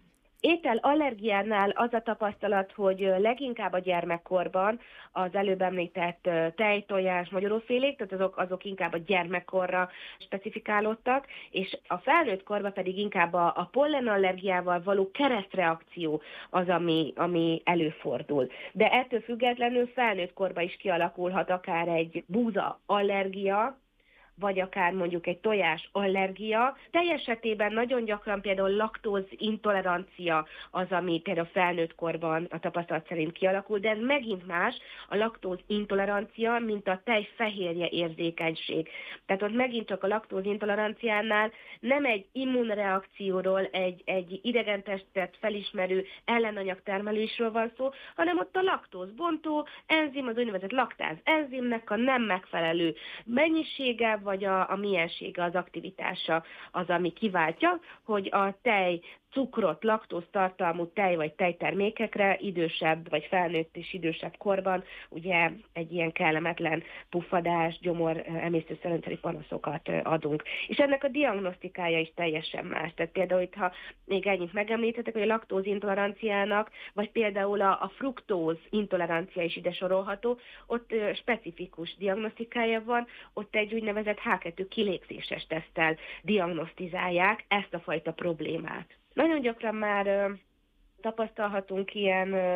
Ételallergiánál az a tapasztalat, hogy leginkább a gyermekkorban az előbb említett tejtojás, magyarófélék, tehát azok, azok inkább a gyermekkorra specifikálódtak, és a felnőtt korban pedig inkább a, a pollenallergiával való keresztreakció az, ami, ami előfordul. De ettől függetlenül felnőtt korban is kialakulhat akár egy búza allergia, vagy akár mondjuk egy tojás allergia. Tej esetében nagyon gyakran például laktóz intolerancia az, ami például felnőtt korban a tapasztalat szerint kialakul, de ez megint más, a laktóz intolerancia, mint a tej fehérje érzékenység. Tehát ott megint csak a laktóz intoleranciánál nem egy immunreakcióról, egy, egy idegentestet felismerő ellenanyagtermelésről van szó, hanem ott a laktózbontó enzim, az úgynevezett laktáz enzimnek a nem megfelelő mennyisége, vagy a, a miensége, az aktivitása az, ami kiváltja, hogy a tej, cukrot, laktóztartalmú tej vagy tejtermékekre idősebb vagy felnőtt és idősebb korban ugye egy ilyen kellemetlen puffadás, gyomor, emésztőszervrendszeri panaszokat adunk. És ennek a diagnosztikája is teljesen más. Tehát például itt, ha még ennyit megemlíthetek, hogy a laktóz intoleranciának, vagy például a, a fruktóz intolerancia is ide sorolható, ott specifikus diagnosztikája van, ott egy úgynevezett há kettő kilégzéses teszttel diagnosztizálják ezt a fajta problémát. Nagyon gyakran már ö, tapasztalhatunk ilyen ö,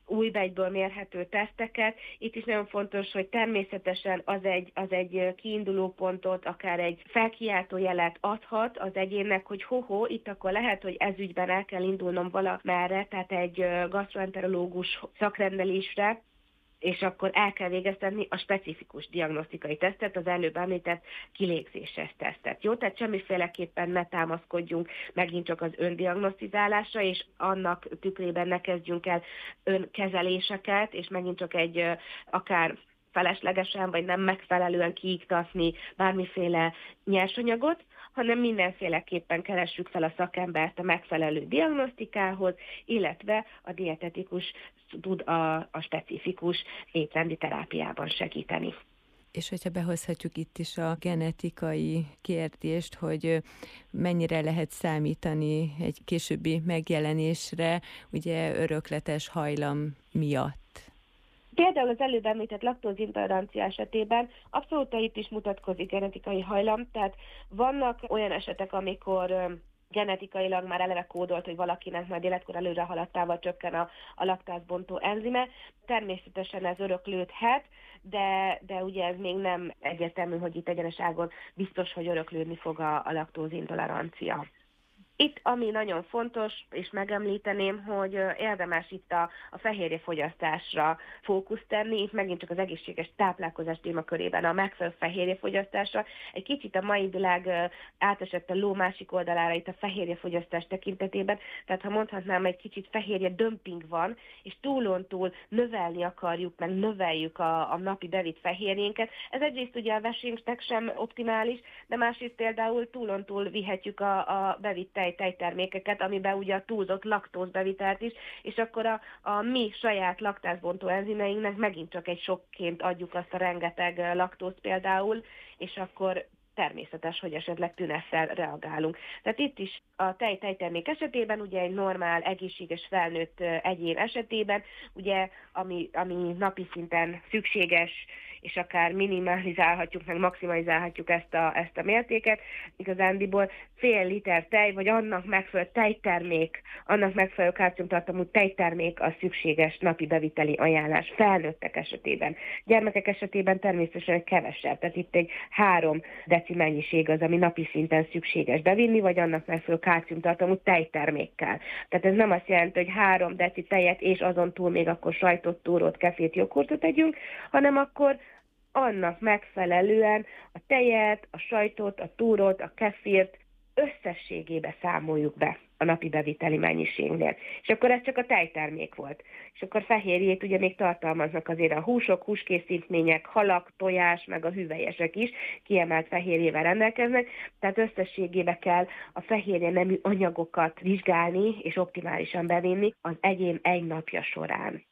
újbegyből mérhető teszteket. Itt is nagyon fontos, hogy természetesen az egy, az egy kiinduló pontot, akár egy felkiáltó jelet adhat az egyénnek, hogy ho-ho, itt akkor lehet, hogy ez ügyben el kell indulnom valamerre, tehát egy gastroenterológus szakrendelésre, és akkor el kell végeztetni a specifikus diagnosztikai tesztet, az előbb említett kilégzéses tesztet. Jó, tehát semmiféleképpen ne támaszkodjunk megint csak az öndiagnosztizálásra, és annak tükrében ne kezdjünk el önkezeléseket, és megint csak egy akár feleslegesen, vagy nem megfelelően kiiktatni bármiféle nyersanyagot, hanem mindenféleképpen keressük fel a szakembert a megfelelő diagnosztikához, illetve a dietetikus tud a, a specifikus étrendi terápiában segíteni. És hogyha behozhatjuk itt is a genetikai kérdést, hogy mennyire lehet számítani egy későbbi megjelenésre, ugye örökletes hajlam miatt. Például az előbb említett laktózintolerancia esetében abszolút itt is mutatkozik genetikai hajlam, tehát vannak olyan esetek, amikor genetikailag már eleve kódolt, hogy valakinek majd életkor előre haladtával csökken a, a laktázbontó enzime. Természetesen ez öröklődhet, de, de ugye ez még nem egyértelmű, hogy itt egyeneságon biztos, hogy öröklődni fog a, a laktózintolerancia. Itt, ami nagyon fontos, és megemlíteném, hogy érdemes itt a, a fehérjefogyasztásra fókuszt tenni, itt megint csak az egészséges táplálkozás témakörében a megfelelő fehérjefogyasztásra. Egy kicsit a mai világ átesett a ló másik oldalára itt a fehérjefogyasztás tekintetében, tehát ha mondhatnám, egy kicsit fehérje dömping van, és túlontúl növelni akarjuk, meg növeljük a, a napi bevitt fehérjénket. Ez egyrészt ugye a vesénknek sem optimális, de másrészt például túlontúl vihetjük a, a bevitt tej, tejtermékeket, amiben ugye a túlzott laktózbevitelt is, és akkor a, a mi saját laktázbontó enzimeinknek megint csak egy sokként adjuk azt a rengeteg laktózt például, és akkor természetes, hogy esetleg tünettel reagálunk. Tehát itt is a tej-tejtermék esetében, ugye egy normál, egészséges felnőtt egyén esetében, ugye ami, ami napi szinten szükséges, és akár minimalizálhatjuk, meg maximalizálhatjuk ezt a, ezt a mértéket. Igazándiból fél liter tej, vagy annak megfelelő tejtermék, annak megfelelő kálciumtartalmú tejtermék a szükséges napi beviteli ajánlás felnőttek esetében. Gyermekek esetében természetesen kevesebb, tehát itt egy három deci mennyiség az, ami napi szinten szükséges bevinni, vagy annak megfelelő kálciumtartalmú tejtermékkel. Tehát ez nem azt jelenti, hogy három deci tejet, és azon túl még akkor sajtot, túrót, kefét, joghurtot együnk, hanem akkor annak megfelelően a tejet, a sajtot, a túrót, a kefírt összességébe számoljuk be a napi beviteli mennyiségnél. És akkor ez csak a tejtermék volt. És akkor fehérjét ugye még tartalmaznak azért a húsok, húskészítmények, halak, tojás, meg a hüvelyesek is kiemelt fehérjével rendelkeznek, tehát összességébe kell a fehérje nemű anyagokat vizsgálni és optimálisan bevinni az egyén egy napja során.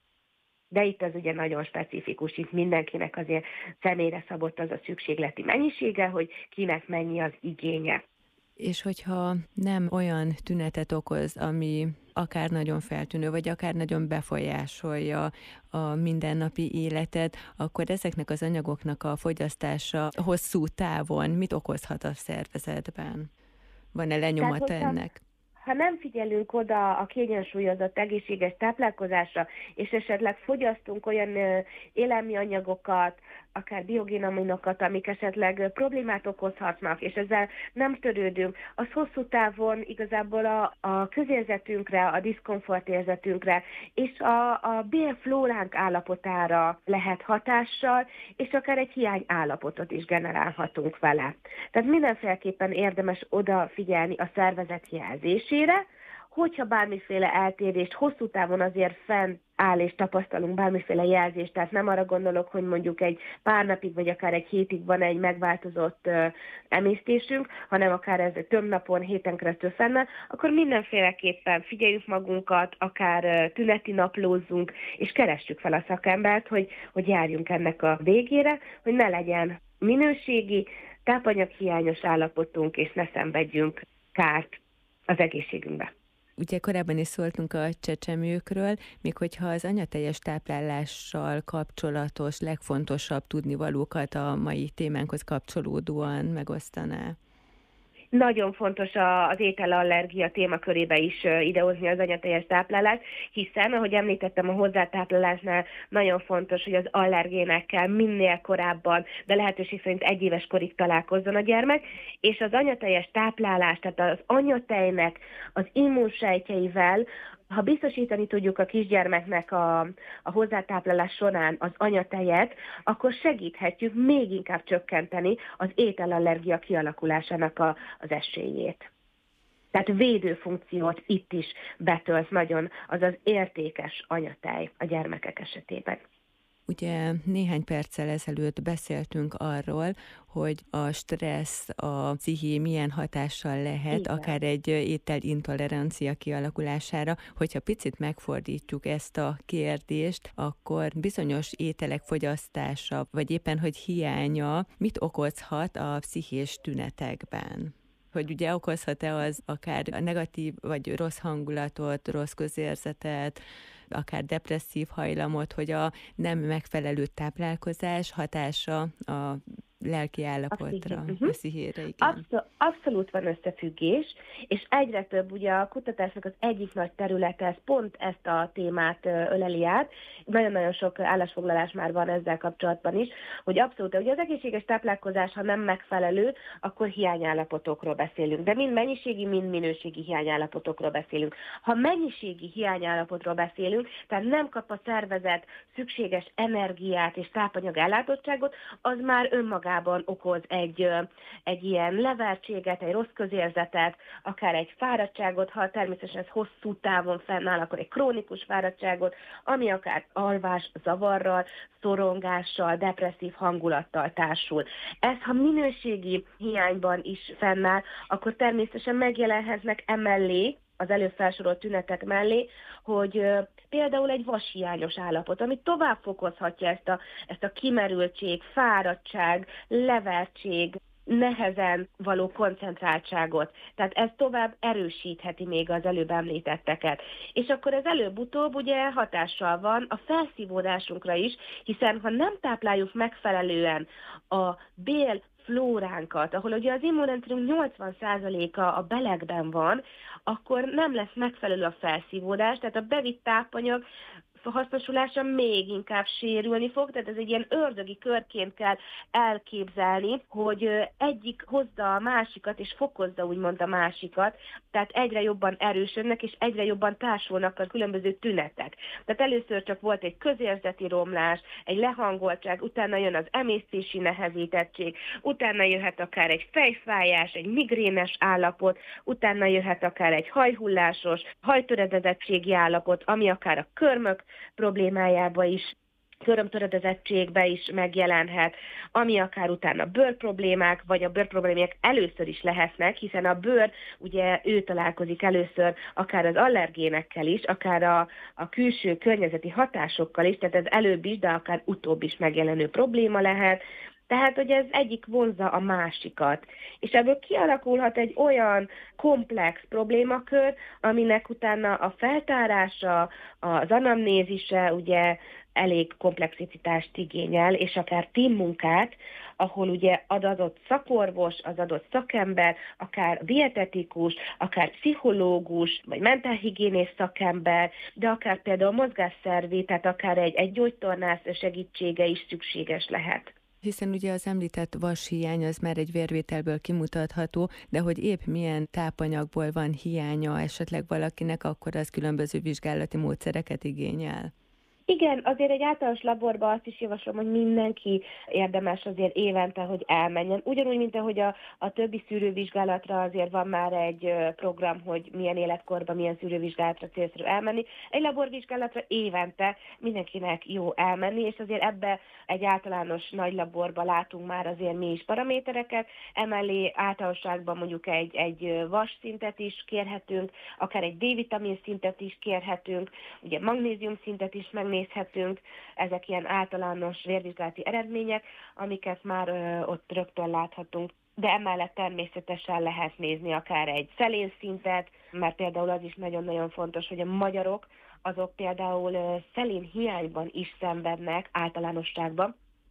De itt az ugye nagyon specifikus, itt mindenkinek azért személyre szabott az a szükségleti mennyisége, hogy kinek mennyi az igénye. És hogyha nem olyan tünetet okoz, ami akár nagyon feltűnő, vagy akár nagyon befolyásolja a mindennapi életet, akkor ezeknek az anyagoknak a fogyasztása hosszú távon mit okozhat a szervezetben? Van-e lenyomata Tehát, ennek? Ha nem figyelünk oda a kiegyensúlyozott egészséges táplálkozásra, és esetleg fogyasztunk olyan élelmianyagokat, akár biogénaminokat, amik esetleg problémát okozhatnak, és ezzel nem törődünk, az hosszú távon igazából a, a közérzetünkre, a diszkomfortérzetünkre és a, a bélflóránk állapotára lehet hatással, és akár egy hiány állapotot is generálhatunk vele. Tehát mindenféleképpen érdemes odafigyelni a szervezet jelzésére, hogyha bármiféle eltérést hosszú távon azért fennáll és tapasztalunk bármiféle jelzést, tehát nem arra gondolok, hogy mondjuk egy pár napig vagy akár egy hétig van egy megváltozott uh, emésztésünk, hanem akár ez több napon, héten keresztül fennáll, akkor mindenféleképpen figyeljük magunkat, akár uh, tüneti naplózzunk, és keressük fel a szakembert, hogy, hogy járjunk ennek a végére, hogy ne legyen minőségi, tápanyaghiányos állapotunk, és ne szenvedjünk kárt az egészségünkbe. Ugye korábban is szóltunk a csecsemőkről, még hogyha az anyateljes táplálással kapcsolatos legfontosabb tudnivalókat a mai témánkhoz kapcsolódóan megosztaná. Nagyon fontos az ételallergia témakörébe is idehozni az anyateljes táplálást, hiszen, ahogy említettem, a hozzátáplálásnál nagyon fontos, hogy az allergénekkel minél korábban, de lehetőség szerint egy éves korig találkozzon a gyermek, és az anyateljes táplálás, tehát az anyatejnek az immunsejtjeivel, ha biztosítani tudjuk a kisgyermeknek a, a hozzátáplálás során az anyatejet, akkor segíthetjük még inkább csökkenteni az ételallergia kialakulásának a, az esélyét. Tehát védőfunkciót itt is betölt nagyon az az értékes anyatej a gyermekek esetében. Ugye néhány perccel ezelőtt beszéltünk arról, hogy a stressz, a psziché milyen hatással lehet, igen, akár egy ételintolerancia kialakulására. Hogyha picit megfordítjuk ezt a kérdést, akkor bizonyos ételek fogyasztása, vagy éppen hogy hiánya mit okozhat a pszichés tünetekben? Hogy ugye okozhat-e az akár a negatív vagy rossz hangulatot, rossz közérzetet, akár depresszív hajlamot, hogy a nem megfelelő táplálkozás hatása a lelki állapotra, a, uh-huh. a pszichére, igen. Abszol- abszolút van összefüggés, és egyre több, ugye a kutatásnak az egyik nagy területe, ez pont ezt a témát öleli át. Nagyon-nagyon sok állásfoglalás már van ezzel kapcsolatban is, hogy abszolút, ugye az egészséges táplálkozás, ha nem megfelelő, akkor hiányállapotokról beszélünk, de mind mennyiségi, mind minőségi hiányállapotokról beszélünk. Ha mennyiségi hiányállapotról beszélünk, tehát nem kap a szervezet szükséges energiát és tápanyag ellátottságot, az már önmagában okoz egy, egy ilyen levertséget, egy rossz közérzetet, akár egy fáradtságot, ha természetesen ez hosszú távon fennáll, akkor egy krónikus fáradtságot, ami akár alvás zavarral, szorongással, depresszív hangulattal társul. Ez, ha minőségi hiányban is fennáll, akkor természetesen megjelenhetnek emellé, az előbb felsorolt tünetek mellé, hogy uh, például egy vashiányos állapot, ami tovább fokozhatja ezt a, ezt a kimerültség, fáradtság, levertség, nehezen való koncentráltságot. Tehát ez tovább erősítheti még az előbb említetteket. És akkor ez előbb-utóbb ugye hatással van a felszívódásunkra is, hiszen ha nem tápláljuk megfelelően a bél flóránkat, ahol ugye az immunrendszerünk nyolcvan százaléka a belegben van, akkor nem lesz megfelelő a felszívódás, tehát a bevitt tápanyag hasznosulása még inkább sérülni fog, tehát ez egy ilyen ördögi körként kell elképzelni, hogy egyik hozza a másikat, és fokozza úgymond a másikat, tehát egyre jobban erősödnek, és egyre jobban társulnak a különböző tünetek. Tehát először csak volt egy közérzeti romlás, egy lehangoltság, utána jön az emésztési nehezítettség, utána jöhet akár egy fejfájás, egy migrénes állapot, utána jöhet akár egy hajhullásos, hajtöredezettségi állapot, ami akár a körmök problémájába is, körömtöredezettségbe is megjelenhet, ami akár utána bőrproblémák, vagy a bőrproblémák először is lehetnek, hiszen a bőr, ugye ő találkozik először akár az allergénekkel is, akár a, a külső környezeti hatásokkal is, tehát ez előbb is, de akár utóbb is megjelenő probléma lehet. Tehát, hogy ez egyik vonzza a másikat. És ebből kialakulhat egy olyan komplex problémakör, aminek utána a feltárása, az anamnézise ugye elég komplexitást igényel, és akár teammunkát, ahol ugye az adott szakorvos, az adott szakember, akár dietetikus, akár pszichológus, vagy mentálhigiénész szakember, de akár például mozgásszervi, tehát akár egy, egy gyógytornász segítsége is szükséges lehet. Hiszen ugye az említett vashiány az már egy vérvételből kimutatható, de hogy épp milyen tápanyagból van hiánya esetleg valakinek, akkor az különböző vizsgálati módszereket igényel. Igen, azért egy általános laborba azt is javaslom, hogy mindenki érdemes azért évente, hogy elmenjen. Ugyanúgy, mint ahogy a, a többi szűrővizsgálatra azért van már egy program, hogy milyen életkorban, milyen szűrővizsgálatra célszerű elmenni. Egy laborvizsgálatra évente mindenkinek jó elmenni, és azért ebbe egy általános nagy laborba látunk már azért mi is paramétereket. Emellé általánosságban mondjuk egy, egy vas szintet is kérhetünk, akár egy D-vitamin szintet is kérhetünk, ugye magnézium szintet is meg nézhetünk, ezek ilyen általános vérvizsgálati eredmények, amiket már ö, ott rögtön láthatunk. De emellett természetesen lehet nézni akár egy szelénszintet, mert például az is nagyon-nagyon fontos, hogy a magyarok azok például ö, szelén hiányban is szenvednek általánosságban,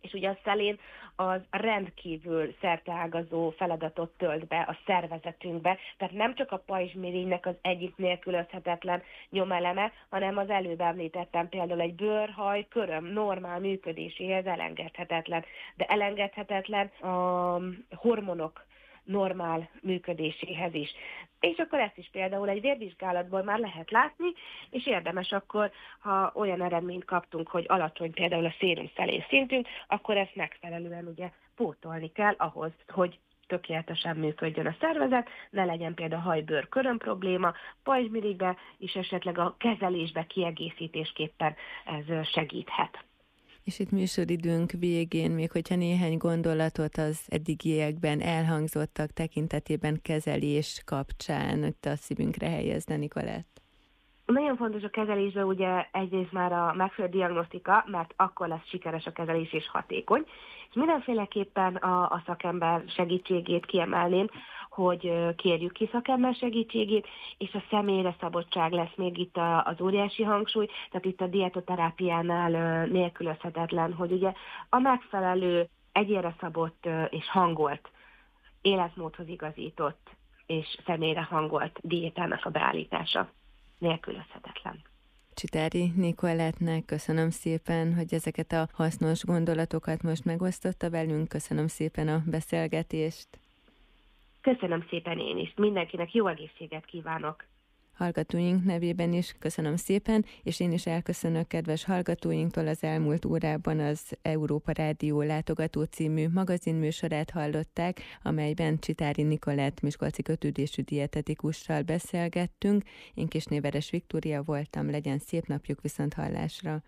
És ugye a szelén az rendkívül szerteágazó feladatot tölt be a szervezetünkbe, tehát nem csak a pajzsmirigynek az egyik nélkülözhetetlen nyomeleme, hanem az előbb említettem például egy bőrhaj, köröm normál működéséhez elengedhetetlen, de elengedhetetlen a hormonok normál működéséhez is. És akkor ezt is például egy vérvizsgálatból már lehet látni, és érdemes akkor, ha olyan eredményt kaptunk, hogy alacsony például a szérumszelén szintünk, akkor ezt megfelelően ugye pótolni kell ahhoz, hogy tökéletesen működjön a szervezet, ne legyen például haj-bőr köröm probléma, pajzsmirigybe és esetleg a kezelésbe kiegészítésképpen ez segíthet. És itt műsoridőnk végén, még hogyha néhány gondolatot az eddigiekben elhangzottak tekintetében kezelés kapcsán, itt a szívünkre helyezni, Nikolett. Nagyon fontos a kezelésben ugye egyrészt már a megfelelő diagnosztika, mert akkor lesz sikeres a kezelés és hatékony. És mindenféleképpen a, a szakember segítségét kiemelném, hogy kérjük ki szakember segítségét, és a személyre szabottság lesz még itt az óriási hangsúly, tehát itt a dietoterápiánál nélkülözhetetlen, hogy ugye a megfelelő egyénre szabott és hangolt, életmódhoz igazított és személyre hangolt diétának a beállítása nélkülözhetetlen. Csitári Nikolettnek köszönöm szépen, hogy ezeket a hasznos gondolatokat most megosztotta velünk. Köszönöm szépen a beszélgetést. Köszönöm szépen én is. Mindenkinek jó egészséget kívánok. Hallgatóink nevében is köszönöm szépen, és én is elköszönök kedves hallgatóinktól. Az elmúlt órában az Európa Rádió Látogató című magazinműsorát hallották, amelyben Csitári Nikolett miskolci kötődésű dietetikussal beszélgettünk. Én Kisnéveres Viktória voltam, legyen szép napjuk, viszont hallásra.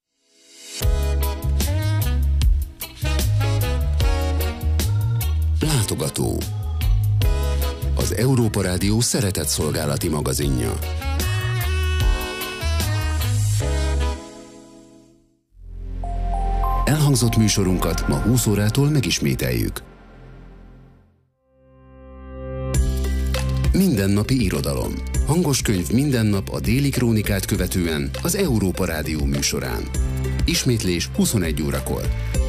Látogató. Az Európa Rádió szeretett szolgálati magazinja. Elhangzott műsorunkat ma húsz órától megismételjük. Mindennapi irodalom. Hangos könyv minden nap a Déli Krónikát követően az Európa Rádió műsorán. Ismétlés huszonegy órakor.